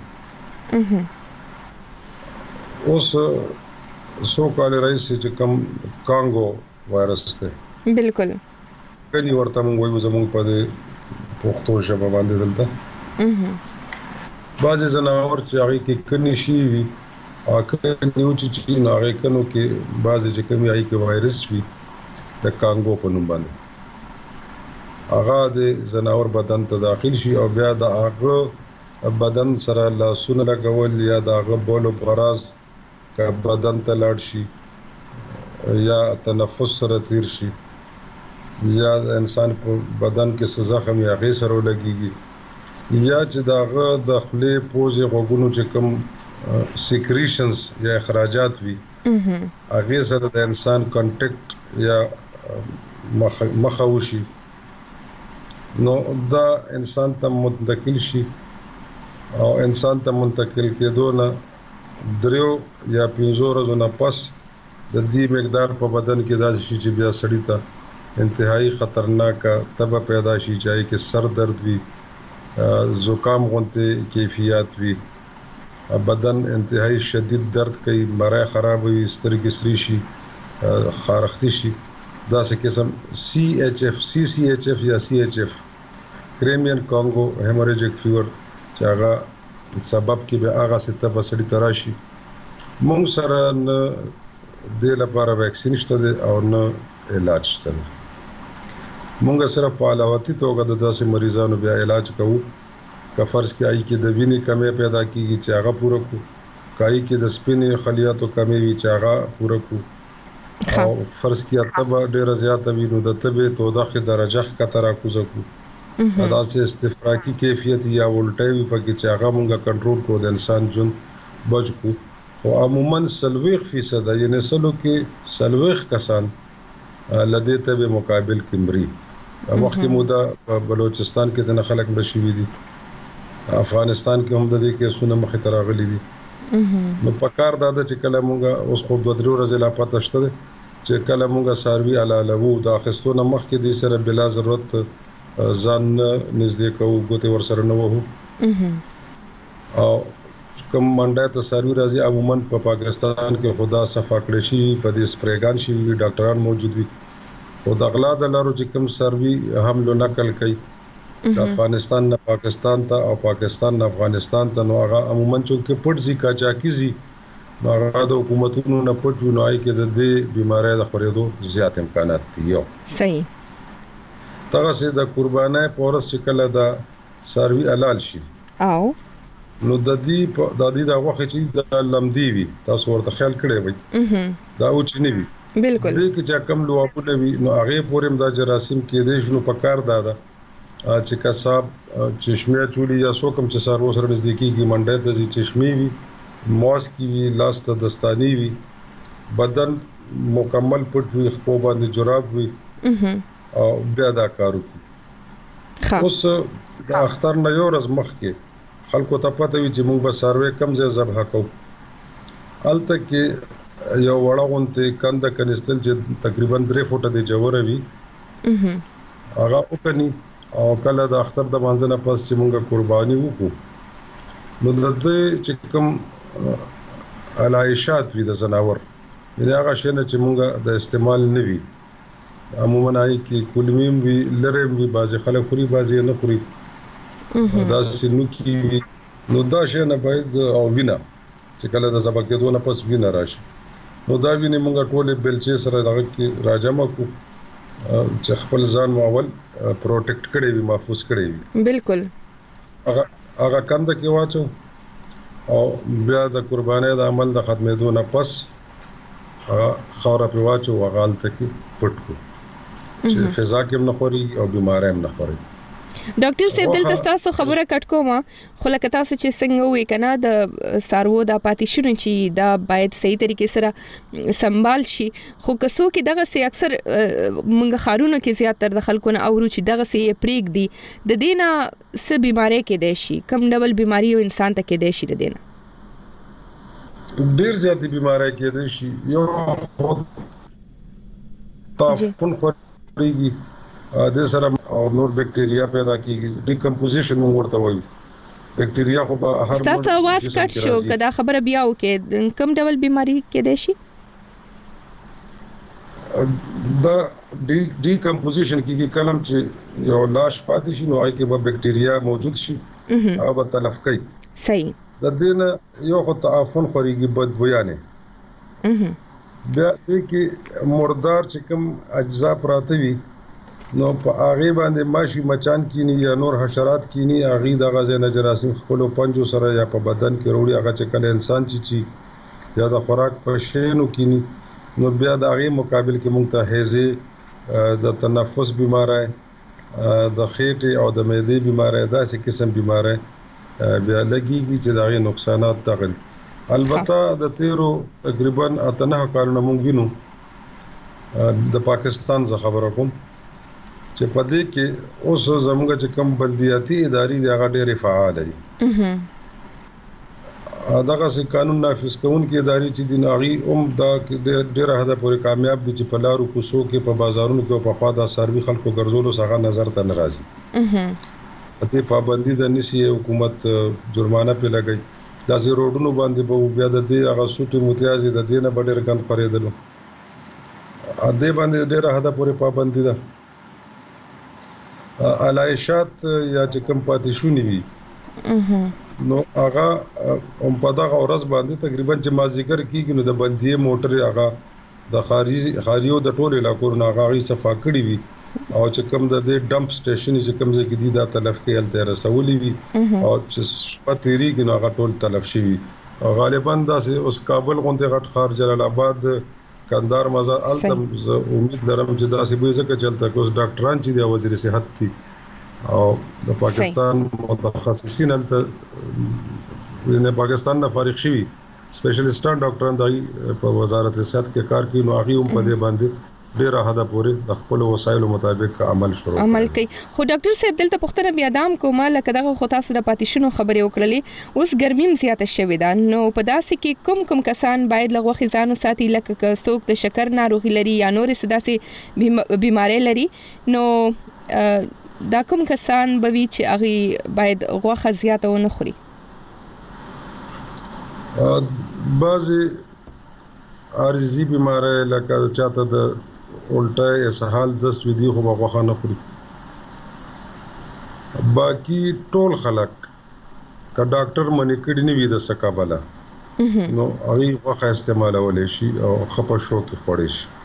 اوس سو کال رئیس چې کم کانګو وایرس ته بالکل کني ورته مونږ وایو زموږ په پښتو ژبه باندې دلته بعض زناور چې هغه کې کني شي وي او کني چې هغه کنو کې بعض چې کمی هغه کې وایرس وي د کانګو په نوم باندې هغه د زناور بدن ته داخل شي او بیا د هغه بدن سره لاسونه لګول یا د هغه بول او براز کا بدن ته لاړ شي یا تنفس سره تیر شي یا انسان په بدن کې زخم یا غي سره لګيږي یا چې داغه د خپل پوزې غوګونو چې کوم سیکریشنز یا اخراجات وي هغه سره د انسان کانټیکټ یا مخاوشي نو دا انسان ته منتقل شي او انسان ته منتقل کېدو نه دریو یا 5 ورځې نه پس د دې مقدار په بدن کې داسې شي چې بیا سړی ته انتهایی خطرناک تب پیدا شي چې کې سر درد وي زکام غونته کیفیت وي بدن انتهایی شدید درد کوي مړی خراب وي سترګې سری شي خارختی شي داسې قسم CCHF یا CHF کریمین کانګو هیموریجیک فیور چې هغه سبب کې به هغه ستې بسړی تراشي مونږ سره نه د لپاره ویکسین شته او نه علاج شته مونږ سره په علاوتي توګه د داسې مریضانو بیا علاج کوو که فرض کې آی کې د وینې کمی پیدا کیږي چې هغه پوره کو کای کې د سپینې خلیاتو کمی وي چې هغه پوره کو او فرض کیا تبه ډیره زیاته وي نو د تبه توده درجه ښکته راکوزه کو دا چې استفراقی کیفیت یا ولټي وي پکې چې هغه مونږه کنټرول کو د انسان جون بچ کو او عموما 30% یعنی سلو کې 30 کسان لدې تبه مقابل کمري وخت مودا په بلوچستان کې د خلک بشوي دي افغانستان کې هم د دې کیسونه مخې ته راغلي دي نو پکار دا چې کله مونږه اوس خو 2-3 ورځې لا پته شته چې کله مونږه ساروي علاوه د اخستونه مخکې د سره بلا ضرورت ځان نږدې کوو ګوتې ور سره نه وو او کوم منډه ته ساروي راځي عموما په پاکستان کې خدا صفا کړی شي په دې سپریګان شي ډاکټران موجود وي او د اغلا د لارو چې کوم ساروي حمله نقل کوي د افغانستان نه پاکستان ته او پاکستان نه افغانستان ته نو هغه عموما چې پټزي کاچاکیزي نو هغه د حکومتونو نه پټ وي نو آی کې د دې بيمارۍ د خورېدو زیات امکانات دي یو صحیح تاسو سي د قربانای پورس چې کله د ساروي حلال شي او نو د دې د وخت چې د لمدي وي تاسو ورته خیال کړئ وي دا او چې نه وي بالکل دې کې چې کم لوابونه وي نو هغه پورم د جراثیم کې دې شنو پکار دادا چې کا صاحب چشمه چولي یا سو کم چې سارو سره نزدیکی منډه د چشمي وي موس کی وی لاس ته دستانی وی بدن مکمل پټ وی خو باندې جراب وی او بیا دا کارو کی اوس د اختر نه یو ورځ مخکې خلکو ته پته وی چې موږ به سروې کم ځای ذبح کوو الته کې یو وړاغونته کنده کنيستل چې تقریبا 3 فوټه د جوړه وی هغه وکني او کله د اختر د مانځنه پس چې موږ قرباني وکړو نو د دې چې کوم علایشات وی د زناور یعنی هغه شنه چې مونږه د استعمال نه وی عموما آی کې کلمیم وی لرم وی بازي خلک خوري بازي نه خوري دا سينو کې نو دا شنه باید او وینا چې کله د زبا کېدو نه پس وینا راشي نو دا ویني مونږه ټوله بلچې سره دغه کې راجمه کو چې خپل ځان ماول پروټیکټ کړي وي محفوظ کړي وي بالکل هغه کنده کې واچو او بیا د قربانۍ د عمل د ختمېدو نه پس خاوره په واچو وغال ته کې پټ کو چې فضا کې نه خوري او بیماری هم نه خوري ډاکټر صاحب دلته تاسو خبره کټ کوم خو لکه تاسو چې څنګه وې کنه د سارو د پاتې شنو چې دا باید صحیح طریقې سره سنبال شي خو کسو کې دغه سي اکثر منګه خارونو کې زیاتره د خلکو نه اورو چې دغه سي پریک دي د دینه څه بیماری کې دی شي کم ډول بیماری او انسان ته کې دی شي د دینه ډیر زیات بیماری کې دی شي یو طاعون خوريږي د سره او نور بکټریا پیدا کیږي ډیکمپوزیشن ورته وایي بکټریا خو په هر تاسو आवाज کټ شو کدا خبره بیا وکي کم ډول بیماری کې دی شي دا ډیکمپوزیشن کیږي کلم چې یو لاش پاتې شي نو آی کې به بکټریا موجود شي او به تلف کوي صحیح د دین یو خو تعفن خوريږي بدبویانه بیا دې کې مردار چې کوم اجزا پراته وي نو په هغه باندې ماشي مچان کینی یا نور حشرات کینی هغه د غزه نه جراثیم خپل پنجو سره یا په بدن کې وروړي هغه چې کله انسان چی یا د خوراک په شینو کینی نو بیا د هغه مقابل کې مونږ ته هیزه د تنفس بیماری د خېټې او د معدې بیماری داسې قسم بیماری بیا لګيږي چې د هغه نقصانات دغل البته د تیرو تقریبا 8 کارونه مونږ وینو د پاکستان ز خبره کوم چې په دې کې اوس زموږ چې کوم بلدیاتي ادارې د هغه ډېر فعال دي دغه سي قانون نافذ کوونکې ادارې چې د ناغي دا ډېر حدا پورې کامیاب دي چې په لارو کوڅو کې په بازارونو کې په خوا د سروي خلکو ګرځولو څخه نظر ته ناراضي ته پابندي د نسی حکومت جرمانه په لګي د زی روډونو باندې به بیا د دې هغه سوټي متیازي د دینه ډېر ګند پرېدلو ا دې باندې ډېر حدا پورې پابندي ده علایشات یا چې کوم پاتې شونی وي نو هغه په دغه ورځ باندې تقریبا چې مازیګر کېږي نو د بلدیه موټر هغه د خاریو د ټولو علاقو نه هغه صفا کړی وي او چې کوم د ډمپ سټیشن چې کوم ځای کې دي دا تلف کې هلته رسولي وي او چې پاتېری کې نو هغه ټول تلف شي غالبا دا اوس کابل غونډه غټ خار جلال آباد کندهار مزار التم زه امید لرم چې دا سی به ځکه چلته کوس ډاکټران چې د وزیر صحت دي او د پاکستان متخصصین الته نه پاکستان نه فارغ شوي سپیشلیستان ډاکټران دای په وزارت صحت کې کار کوي نو هغه هم په دې باندې ډیر حدا پورې د خپل وسایلو مطابق عمل کوي خو ډاکټر صاحب دلته پختنه بیا دام کومه لکه دغه خو تاسو د پاتیشنو خبرې وکړلې اوس ګرمیم زیاته شوې ده نو په داسې کې کوم کسان باید لغوه خزانو ساتي لکه څوک د شکر ناروغي لري یا نور سداسي بیماری لري نو دا کوم کسان به وی چې هغه باید غوخه زیاته ونه خوري بعضی عارضی بیماری لکه چاته د الټه اسهال دست ودی خو بغوخه نه خوري باقی ټول خلک کا ډاکټر منی کړي نه وي د سکابله نو هغه غوخه استعمالول شي او خپه شو کې خوړې شي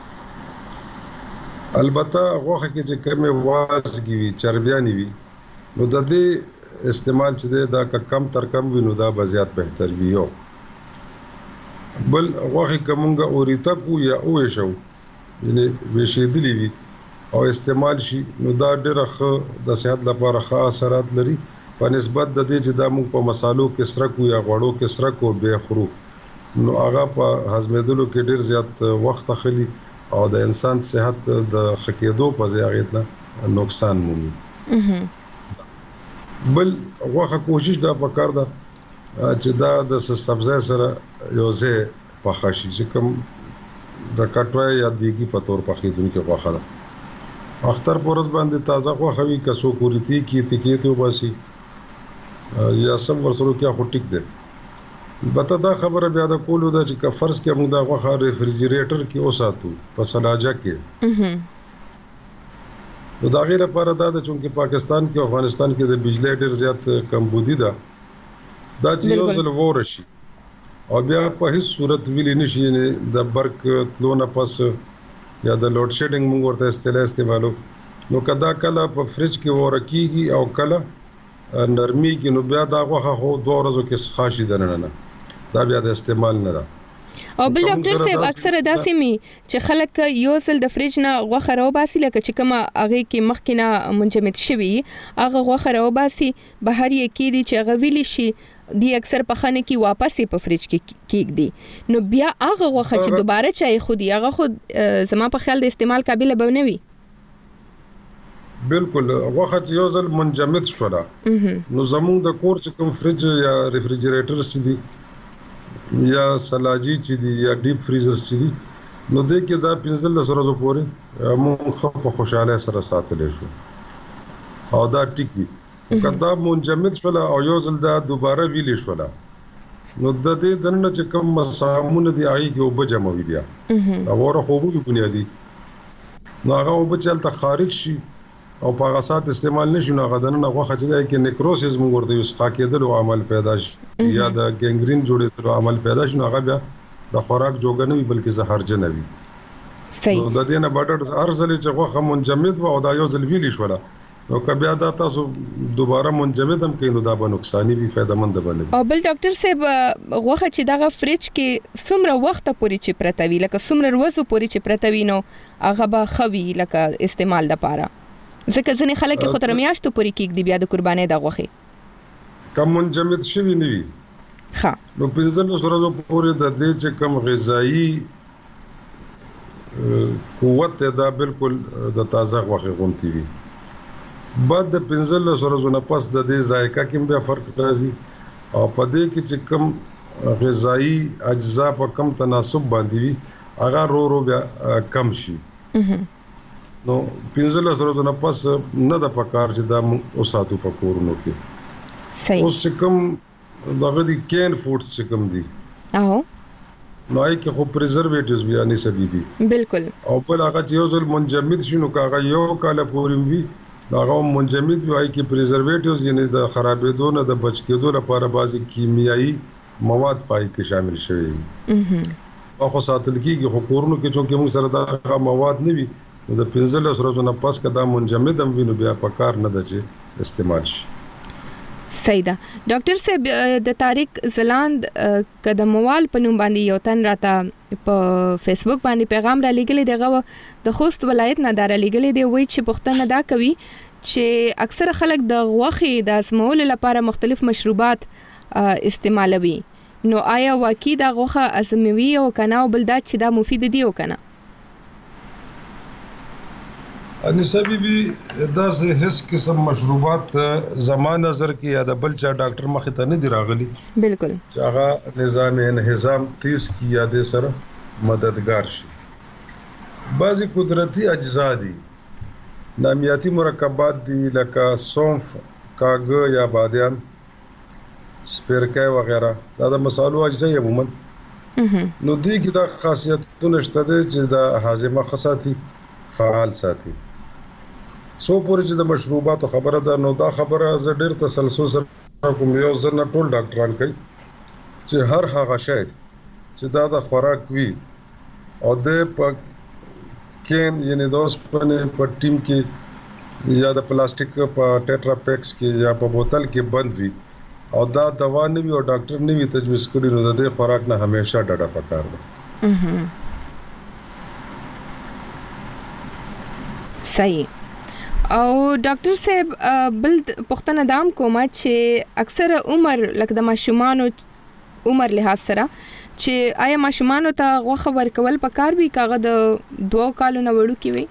البته غوخه کې چې کومه وازګي وي چربیانی وي نو د دې استعمال چې دا کم تر کم وینو دا بزیات بهتر وي یو بل غوخه کومګه اوریتا کو یا او شو یعنی وشیدلی وي او استعمال شي نو دا ډیره ښه د صحت لپاره ښه اثرات لري په نسبت د دې چې دا موږ په مصالو کې سره کو یا غوړو کې سره کو به خورو نو هغه په هضمېدلو کې ډیر زیات وخت اخلي او د انسان صحت د خکېدو په ځای هغه نقصان مومي بل غوخه کوشش دا پکار ده چې دا د سبزی سره یو ځای پخه شي چې کوم د کټوای یا دیګي په تور پخېدونکې غوخه ده اختر پورز باندې تازه غوخه وي که څوک ورتي کې تکیته وباسي یا سم ورسره کې خو ټیک ده بته دا خبره بیا د کولو ده چې که فرض کې موږ دا غوخه ریفریجریټر کې اوساتو په سلاجه کې نو دا غیر لپاره دا د چونکه پاکستان کې او افغانستان کې د بجلی ډیر زیات کمبودی ده دا چې یو ځل ورشي او بیا په هیڅ صورت ویلی نشي د برق تلونه پس یا د لوډ شیډینګ موږ ورته استعمالو نو کدا کله په فریج کې ورکیږي او کله نرمي کې نو بیا دا غوخه خو 2 ورځې کې خاصی دننه دا بیا د استعمال نه ده او بل ډاکټر صاحب اکثر داسې می چې خلک یو ځل د فریج نه غوخه راو باسي لکه چې کومه هغه کې مخکې نه منجمد شوی هغه غوخه راو باسي بهر یې کې دي چې هغه ویلی شي دی اکثر په خانه کې واپس په فریج کې کېږي نو بیا هغه غوخه چې دوباره چای خودي هغه خود زما په خیال د استعمال قابل به نه وي بالکل غوخه چې یو ځل منجمد شوه نو زموږ د کور چې کوم فریج یا ریفریجریټر سي دي یا سلاجی چې دی یا ډیپ فریزر چې دی نو دې کې دا 15 ورځې پورې موږ په خوشاله سره ساتلې شو او دا ټیک دی کدا منجمد شول او یو ځل دا دوباره ویلی شول نو د دې دنه چې کوم مسامونه دی آی کې وبجموي بیا دا وره خو به بنیادی نو هغه وبچلته خارج شي او په غسات استعمال نشي نو غدنه غوخه چې کې نیکروسیس موږ ورته یو ښه کېدل او عمل پیدا شي یا د ګنګرین جوړېدل عمل پیدا شي نو هغه بیا د خوراک جوګه نه وي بلکې زهرجن وي صحیح نو د دې نه بټر ارزل چې غوخه منجمد و او دا یو ځل ویلی شو نو که بیا دا تاسو دوباره منجمد هم کینو دا به نقصان وي فائدمند بنوي او بل ډاکټر صاحب غوخه چې دغه فریج کې څومره وخت پورې چې پرتوي لکه څومره ورځې پورې چې پرتوي نو هغه به خوي لکه استعمال لپاره ځکه ځنې خلک خو تر میاشتو پورې کېږدي بیا د قربانۍ د غوښې کم منجمد شوي نه وي نو 15 ورځې پورې د دې چې کم غذایی قوت دا بالکل د تازه غوښې غونتی وي بعد د 15 ورځې نه پس د دې ذایقه کې بیا فرق راځي او په دې کې چې کم غذایی اجزا په کم تناسب باندې وي هغه رو بیا کم شي نو 15 ورځې نه پس نه د پکار چې دا اوساتو په کورونو کې صحیح اوس چې کوم دغه دي کین فوډز چې کوم دي نو آی کې خو پریزرویټیوز بیا نه سبيبي بالکل او په هغه چې یو ځل منجمد شنو کاغه یو کال پورې وي هغه منجمد وي آی کې پریزرویټیوز یعنی د خرابېدو نه د بچ کېدو لپاره بعضي کیمیاوي مواد پای کې شامل شوي او خو ساتل کېږي خو کورونو کې چې موږ سره دا مواد نه وي د 15 ورځې نه پس کدا منجمد هم وینو بیا په کار نه د چې استعمال شي صحیح ده. ډاکټر صاحب د طارق زلاند قدموال په نوم باندې یو تن راته په فیسبوک باندې پیغام را لګلې دغه د خوست ولایت نه دار لګلې دی وایي چې پښتنه دا کوي چې اکثره خلک د غوښې د اسمول لپاره مختلف مشروبات استعمالوي. نو آیا واقعي دا غوښه ازموي او کنه او بل دا چې دا مفید دی او کنه؟ انیسه بیبي داسې هیڅ قسم مشروبات زما نظر کې یا د بل چا ډاکټر مخې ته نه دی راغلي بالکل چې هغه نظام انهضام تیز کی یادې سره مددگار شي. بعضی قدرتی اجزا دي، نامیاتی مرکبات دي لکه سونف، کاغه یا بادیان، سپیرکای وغیرہ، دا د مصالحو اجزا عموما نو دي کې دا خاصیتونه شته چې د هاضمه خاصاتي فعال ساتي. سو پورې چې د مشروباتو خبره ده نو دا خبره ز ډېر تسلسل سره کوم یو ځنه ټول ډاکټران کوي چې هر هغه شی چې دا د خوراک وي او د کین یعنی دوس په ټیم کې یا د پلاستیک په ټیټرا پیکس کې یا په بوتل کې بند وي او دا دوا نه وي او ډاکټر نه وي تجویز کړی نو د دې خوراک نه همیشه ډډه پکار ده. صحیح. او ډاکټر صاحب بل پښتنه دام کومه چې اکثره عمر لکه د ماشومان عمر لحاظ سره چې آیا ماشومان ته غوښه ورکول پکار وي کاغه د 2 کالو نه وړو کې وي؟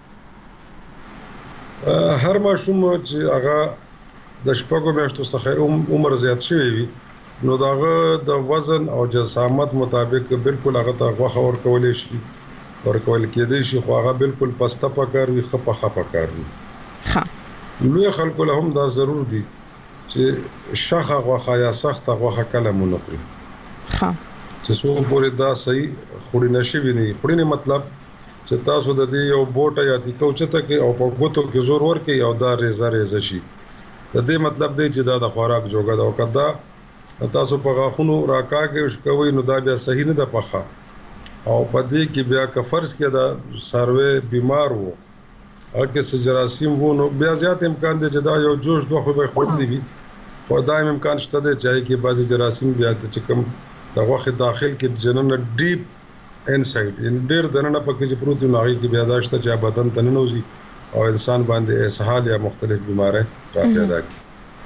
هر ماشوم چې هغه د شپږو میاشتو څخه عمر زیات شوی وي نو داغه د وزن او جسامت مطابق بالکل هغه ته غوښه ورکول شي ورکول کېدای شي، خو هغه بالکل پسته پکار وي، خپه پکار وي. ها لوی خلکو له هم دا ضرور دي چې شخه غوښه یا سخته غوښه کله مو نه خوري. ها چې څو پورې دا صحیح خوري نشي ویني. خوري نه مطلب چې تاسو د دې یو بوټه یا تیکو چته کې او په ګوتو کې زور ورکې او دا ریزه شي. د دې مطلب دی چې دا د خوراک جوګه ده او کدا تاسو په غاښونو راکاږي شکوي نو دا بیا صحیح نه ده پخه او په دې کې بیا که فرض کې دا سروي بیمار وو او کې جراثیم وو نو بیا زیات امکان دی چې دا یو جوش دوه خو به خوړلی وي او دا امکان شته دی چې کې بعضی جراثیم بیا چې کوم د غوښې داخل کې جننه ډیپ انساید ان ډیر دننه پکې چې پروت نه هغه کې بیا دا شته چې بدن ته ننوځي او انسان باندې اسهال یا مختلف بیماری را پیدا کوي.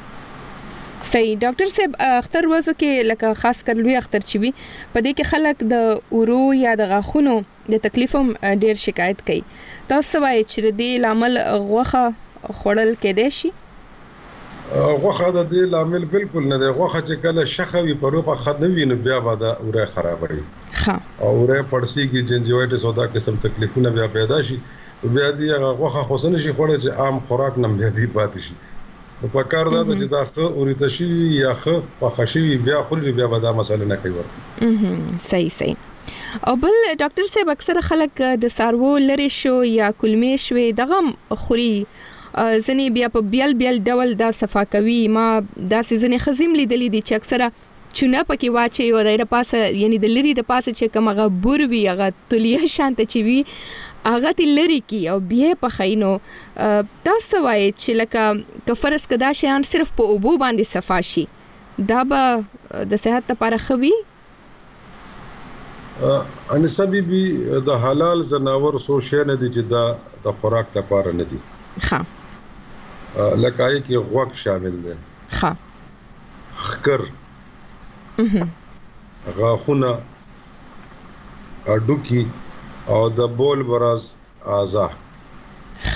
صحیح. ډاکټر صاحب اختر وځو کې لکه خاص کر لوی اختر چوي په دې کې خلک د اورو یا د غاښونو د تکلیفم ډیر شکایت کوي. تاسو وایي چې د لامل غوښه خوړل کېدای شي؟ غوښه د دې لامل بالکل نه دی. غوښه چې کله شخوي پروپه خدوي نو بیا به د اوره خرابوي. ها او اوره پړسي کې جنجوایټس او دا قسم تکلیفونه بیا پیدا شي. بیا دې غوښه خوسن شي خوړل چې عام خوراک نه بیا دې پاتې شي. په کار دا چې دا خو اورته شي یا خو په خشي بیا خوري بیا به دا مسله نه کوي. صحیح. او بل ډاکټر صاحب اکثر خلک د سارو لری شو یا کلمې شوي دغه خوري ځنی بیا په بیل ډول دا صفا کوي. ما دا سيزنه خزم لیدلې دي چې اکثره چونه پکې واچي او دایره پاسه یعنی د لری د پاسه چې کومه بور وی هغه تلیه شانت چی وی هغه تلری کی او بیا په خینو تاسو وایي چې لکه کفرس کدا شیان صرف په اوبو باندې صفا شي دا به د صحت لپاره خوي؟ انیسه بیبي د حلال زناور سو شی نه دي چې دا د خوراک لپاره نه دي. ها لکه ای کې غوښ شامل دي. ها خکر غاښونه اډوکی او د بول براز اعضاء. ها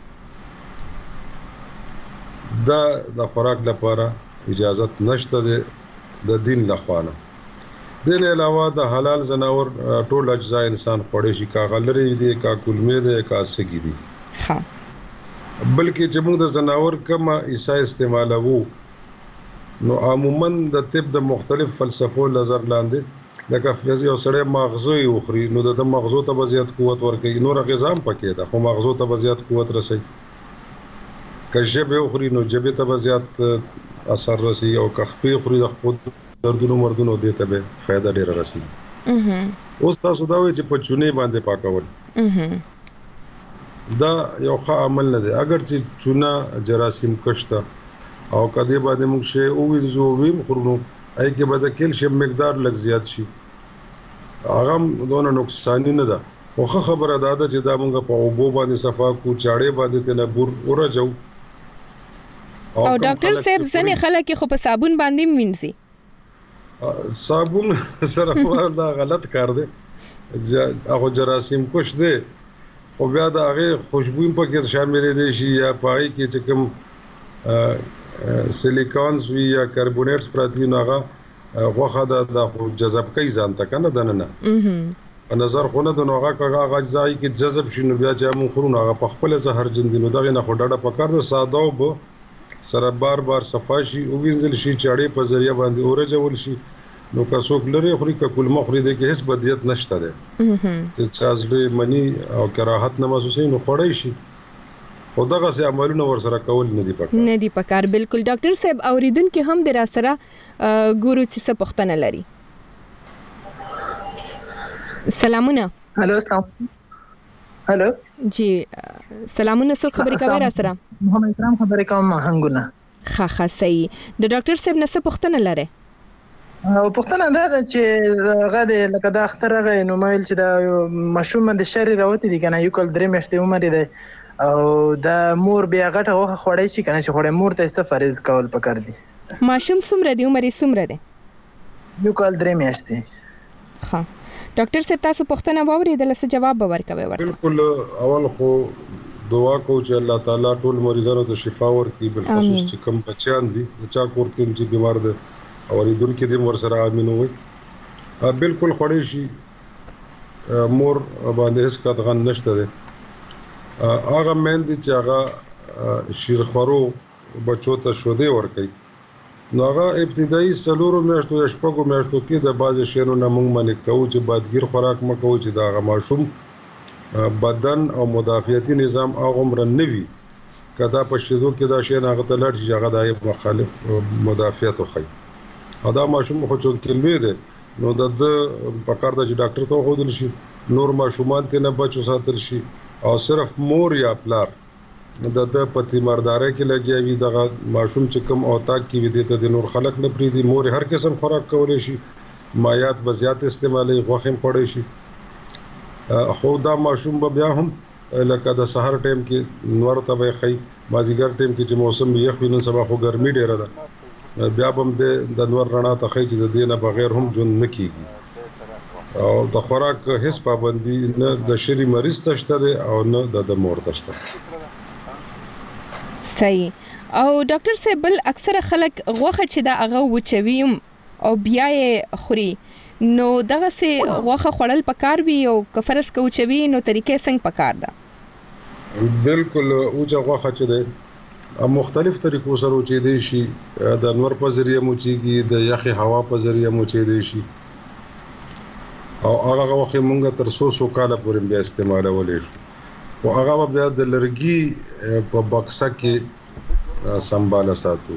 دا د خوراک لپاره اجازت نشته د دین لخوانه. دین علاوه د حلال زناور ټول اجزا انسان خوړې شي، کا غلري دي، کا کلمې دي، کا سګي دي. ها بلکې چې موږ د زناور کومه ایسا استعمالوو نو عموما د طب د مختلف فلسفو نظر لاندې لکه یو سړی مغزو یې وخوري نو د مغزو ته زیات قوت ورکوي، نور غذا هم پکې ده خو مغزو ته زیات قوت رسي. که ژبه وخوري نو ژبه ته زیات اثر رسي او که خپې خوري د خپل دردونو مردونو دې ته به فائدہ ډیره رسي. اوس تاسو دا وایي چې په چونه باندې پاکول دا یو ښه عمل نه دی. اگر چې چونه جراثیم کشته او کدی باندې موږ شی او وینځو ویم خورنو اي کې به د کیلشیم مقدار لږ زیات شي هغه دونه نقصان نه ده خو خبره ده چې دا موږ په اوبو باندې صفا کو چاړې باندې تنه بور ورجو او ډاکټر صاحب ځنې خلک خو په صابون باندې وینځي صابون سره وردا غلط کار دی هغه جراثیم کوش دی خو بیا دا هغه خوشبو په کې شامل دي شي یا پای کې چې کوم سیلیکونز وی یا کاربونیټس پراتی هغه غوخه د جذب کوي ځان ته کنه دنه په نظر خو نه د نوغه کغه غځای کې جذب شنو بیا چې مون خورونه هغه په خپل زهر جندینو دغه نه خډړه پکار د ساده او سره بار صفاشي او وینځل شي چاړې په ذریعہ باندې اورجول شي نو که څوک لري خوري کول مخري د کې هیڅ بدیت نشته ده چې چازړې منی او کراهت نه محسوسې نو خړې شي خدغه سي عملونه ور سره کول نه دی پکار بالکل ډاکټر صاحب اوریدونکو هم در سره ګورو چې څه پښتنه لري سلامونه هلو جی سلامونه څو خبرې کوي را سره محمد کرام خبرې کوم هنګونه ښه صحیح د ډاکټر صاحب نه څه پښتنه لري او پښتنه دا چې غاده لکه دا اختر غي نو مایل چې دا مشوم د شری راوتی دي کنه یو کال درې میاشتې عمر دی او دا مور بیا غټه وخه خوړی شي کنه چې خوړې مور ته سفرز کول پکړ دي ماشوم څومره دی عمر یې څومره دی یو کال درې میاشتې ها ډاکټر صاحب تاسو پښتنه واورېدل څه جواب ورکوي بالکل اول خو دعا کو چې الله تعالی ټول مریضانو ته شفا ورکړي بل خصوص چې کم بچیان دي چا کور کې چې بیمار دي اوریدونکو دې ور سره امين وي بالکل خړې شي مور باندې هیڅ کډغن نشته ده هغه مېن دي چې هغه شیرخورو بچو ته شوده ور کوي نو هغه ابتدایي سلورو میاشتو شپږو میاشتو کې د بازي شینو نه موږ باندې کوو چې بادګیر خوراک مکو چې دا هغه ماشوم بدن او مدافعتي نظام هغه عمر نوي کدا په شیدو کې دا شین هغه ته لړ شي هغه د مخالف مدافعت خو دا ماشوم خو چې کلوي ده نو د پکار د ډاکټر ته خو دل شي نور ماشومان ته نه بچو ساتل شي او صرف مور یا پلار د پتی مرداري کې لګي د ماشوم چې کوم اوتاک کې وي د نور خلق نه پریدي مور هر قسم خوراک کولې شي مایات بزیات استعمالي غوخم پړې شي خو دا ماشوم بیا هم لکه د سحر ټیم کې نور ته به خي مازیګر ټیم کې چې موسم یخ وینن سبا خو ګرمي ډیره ده بیا هم د نور رڼا ته خي چې د دینه بغیر هم جون نکېږي او د خوراک هیڅ پابندي نه د شری مریض تشته او نه د مور تشته صحیح او ډاکټر صاحب بل اکثر خلک غوخه چې دا هغه وچوي او بیا یې خوري نو دغه سي غوخه خړل پکار وي او کفرس کوچوي نو طریقې څنګه پکار ده بالکل اوجه غوخه چې ده مختلف طریقو سره چې دي شي د انور په ذریعہ موچيږي د یخي هوا په ذریعہ موچي دي شي او هغه غوخه مونږه تر 100 کال پورې بیا استعمالولې شو او هغه بیا د لرګي په بکسه کې سنباله ساتو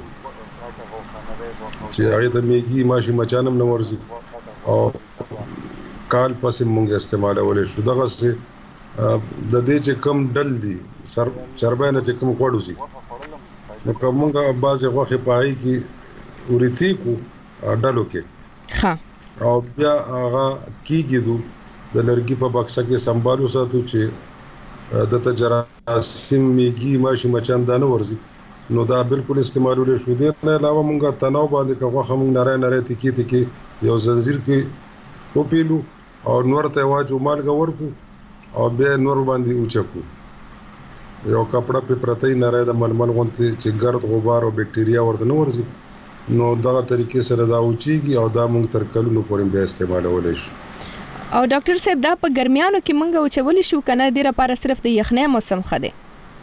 چې هغه د میګي ماشي مچانم نه ورسي او کال پسې مونږه استعمالولې شو دغه سه د دې چې کم ډل دي سر چربانه چې کم خوړو سي نو کومه بازه غوخه پای کې وريتي کو ډلو کې ها او بیا هغه کیږي د لرګي په بکسه کې سنبالو ساتو چې د تجراسیم میګي ماشي مچان دانه ورزي نو دا بالکل استعمالول شو دي نه علاوه مونږه تناو باندې کوغه مونږ نره تکي یو زنجیر کې او پیلو او نور ته واجو مالګه ورکو او بیا نور باندې اوچکو یو کپڑا په پرتې نره د ململ غونته چې ګرد غبار او بکټریا ورته نه ورزي نو دا طریقې سره دا اوچيږي او دا مونږ تر کلونو پورې بیا استعمالول شي او ډاکټر صاحب دا په ګرمیانو کې مونږ اوچول شو کنه د لپاره صرف د یخنۍ موسم خده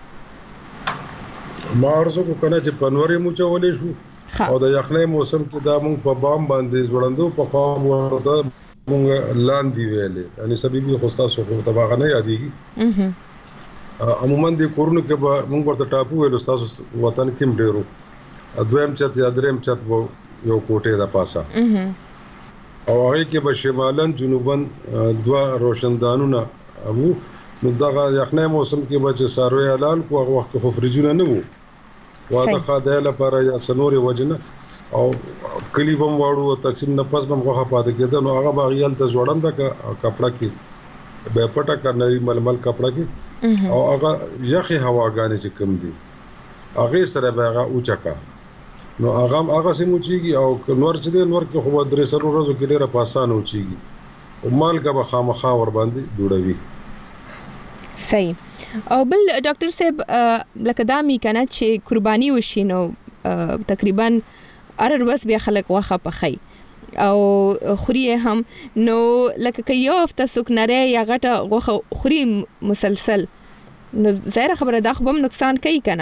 مارزو کو کنه چې پنوري موچولې شو او د یخنۍ موسم کې دا مونږ په بام باندې ځوړندو په قام ورته مونږ لاندې ویلې یعنی سببي خوستا سو په تباغه نه یادېږي عموما د کورونو کې به مونږ ورته ټاپو ویل تاسو وطن کې ډیرو دویم چت یا دریم چت وو یو کوټه د پاسه او هغه کې به شمالن جنوبن دوا روشندانونه نو دغه یخنۍ موسم کې به چې ساروي حلال کو هغه وخت خو فریجونه نه وو واده خاده لپاره یا سنوري وجنه او کلی بم واړو تقسیم نفس بم غوخه پاتې کېده نو هغه باغیال ته ځوړنده کپڑا کې به پټه کرنري ململ کپڑا کې او هغه یخي هواګانې چې کم دي هغه سره به هغه اوچکا نو هغه سمو چیږي او نور چې د نور کې خو درې سره ورځو کې ډیره پاسانه وچیږي او مال کا به خامخا ور باندې جوړوي صحیح او بل ډاکټر صاحب لکه دا می کنه چې قرباني وشي نو تقریبا ارورس بیا خلک واخه پخای او خوري هم نو لکه که یو هفته سوک نره یا غټه غوخه خوري مسلسل نو ظاهر خبره دا خو هم نقصان کوي کنه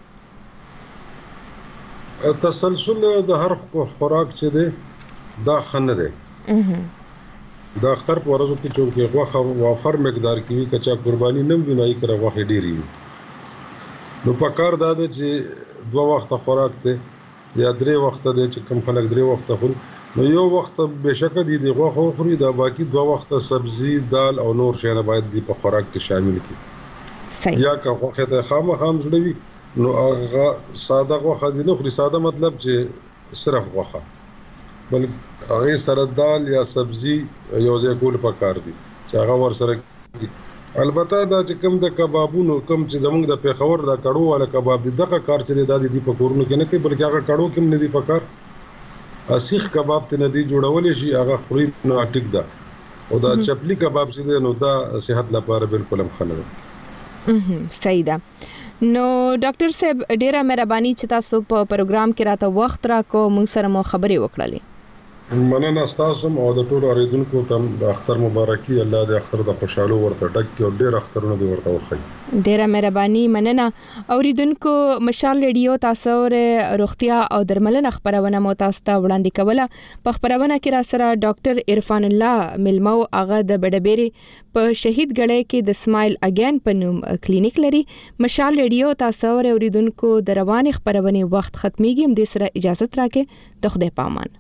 تسلسل د هر خوراک چې دی دا خنه دی دا اختر په ورځو کې چې غوخه وافر مقدار کې وي کچا قرباني نم وینای کړه غوخه ډیری نو په کار دا چې 2 وخت خوراک ته یا 3 وخت د چې کم خلک 3 وخت خوري نو یو وخت بشکه دي غوښه خوري دا باقي 2 وخت سبزي دال او نور شیان باید دی په خوراک کې شامل کړي صحیح یا که غوښه ته خامخام جوړوي نو هغه ساده غوښه دي نو خوري ساده مطلب چې صرف غوښه بل هغه سره دال یا سبزي یو ځای کول پکار دي چې هغه ور سره البته دا چې کوم د کبابونو کوم چې زمونږ د پیښور د کړو والا کباب دي دغه کار چې د دې په کورونو کې نه کوي بلکې هغه کړو کې نه دي پکار اسیخ کباب ته نه دي جوړول شي هغه خوري نو ټیک ده او دا چپلی کباب چې دی نو دا صحت لپاره بالکل هم خنه ده صحیح ده نو ډاکټر صاحب ډیره مهرباني چې تاسو په پروګرام کې راته وخت راکو موږ سره مو خبرې وکړلې مننه تاسو او د ټول اوریدونکو ته د اختر مبارکي الله دې اختر د خوشاله ورته ډک او ډېر اخترونه دې ورته وخی ډیره مهرباني مننه اوریدونکو مشال ریډیو تاسو ور روغتیا او درملنه خبرونه مو تاسو ته وړاندې کوله په خبرونه کې را سره ډاکټر عرفان الله ملمو هغه د بډبيري په شهید غړې کې د سمایل اگین په نوم کلینیک لري مشال ریډیو تاسو ور اوریدونکو د روان خبرونه وخت ختميږي هم د سره اجازه راکې د خدای پامان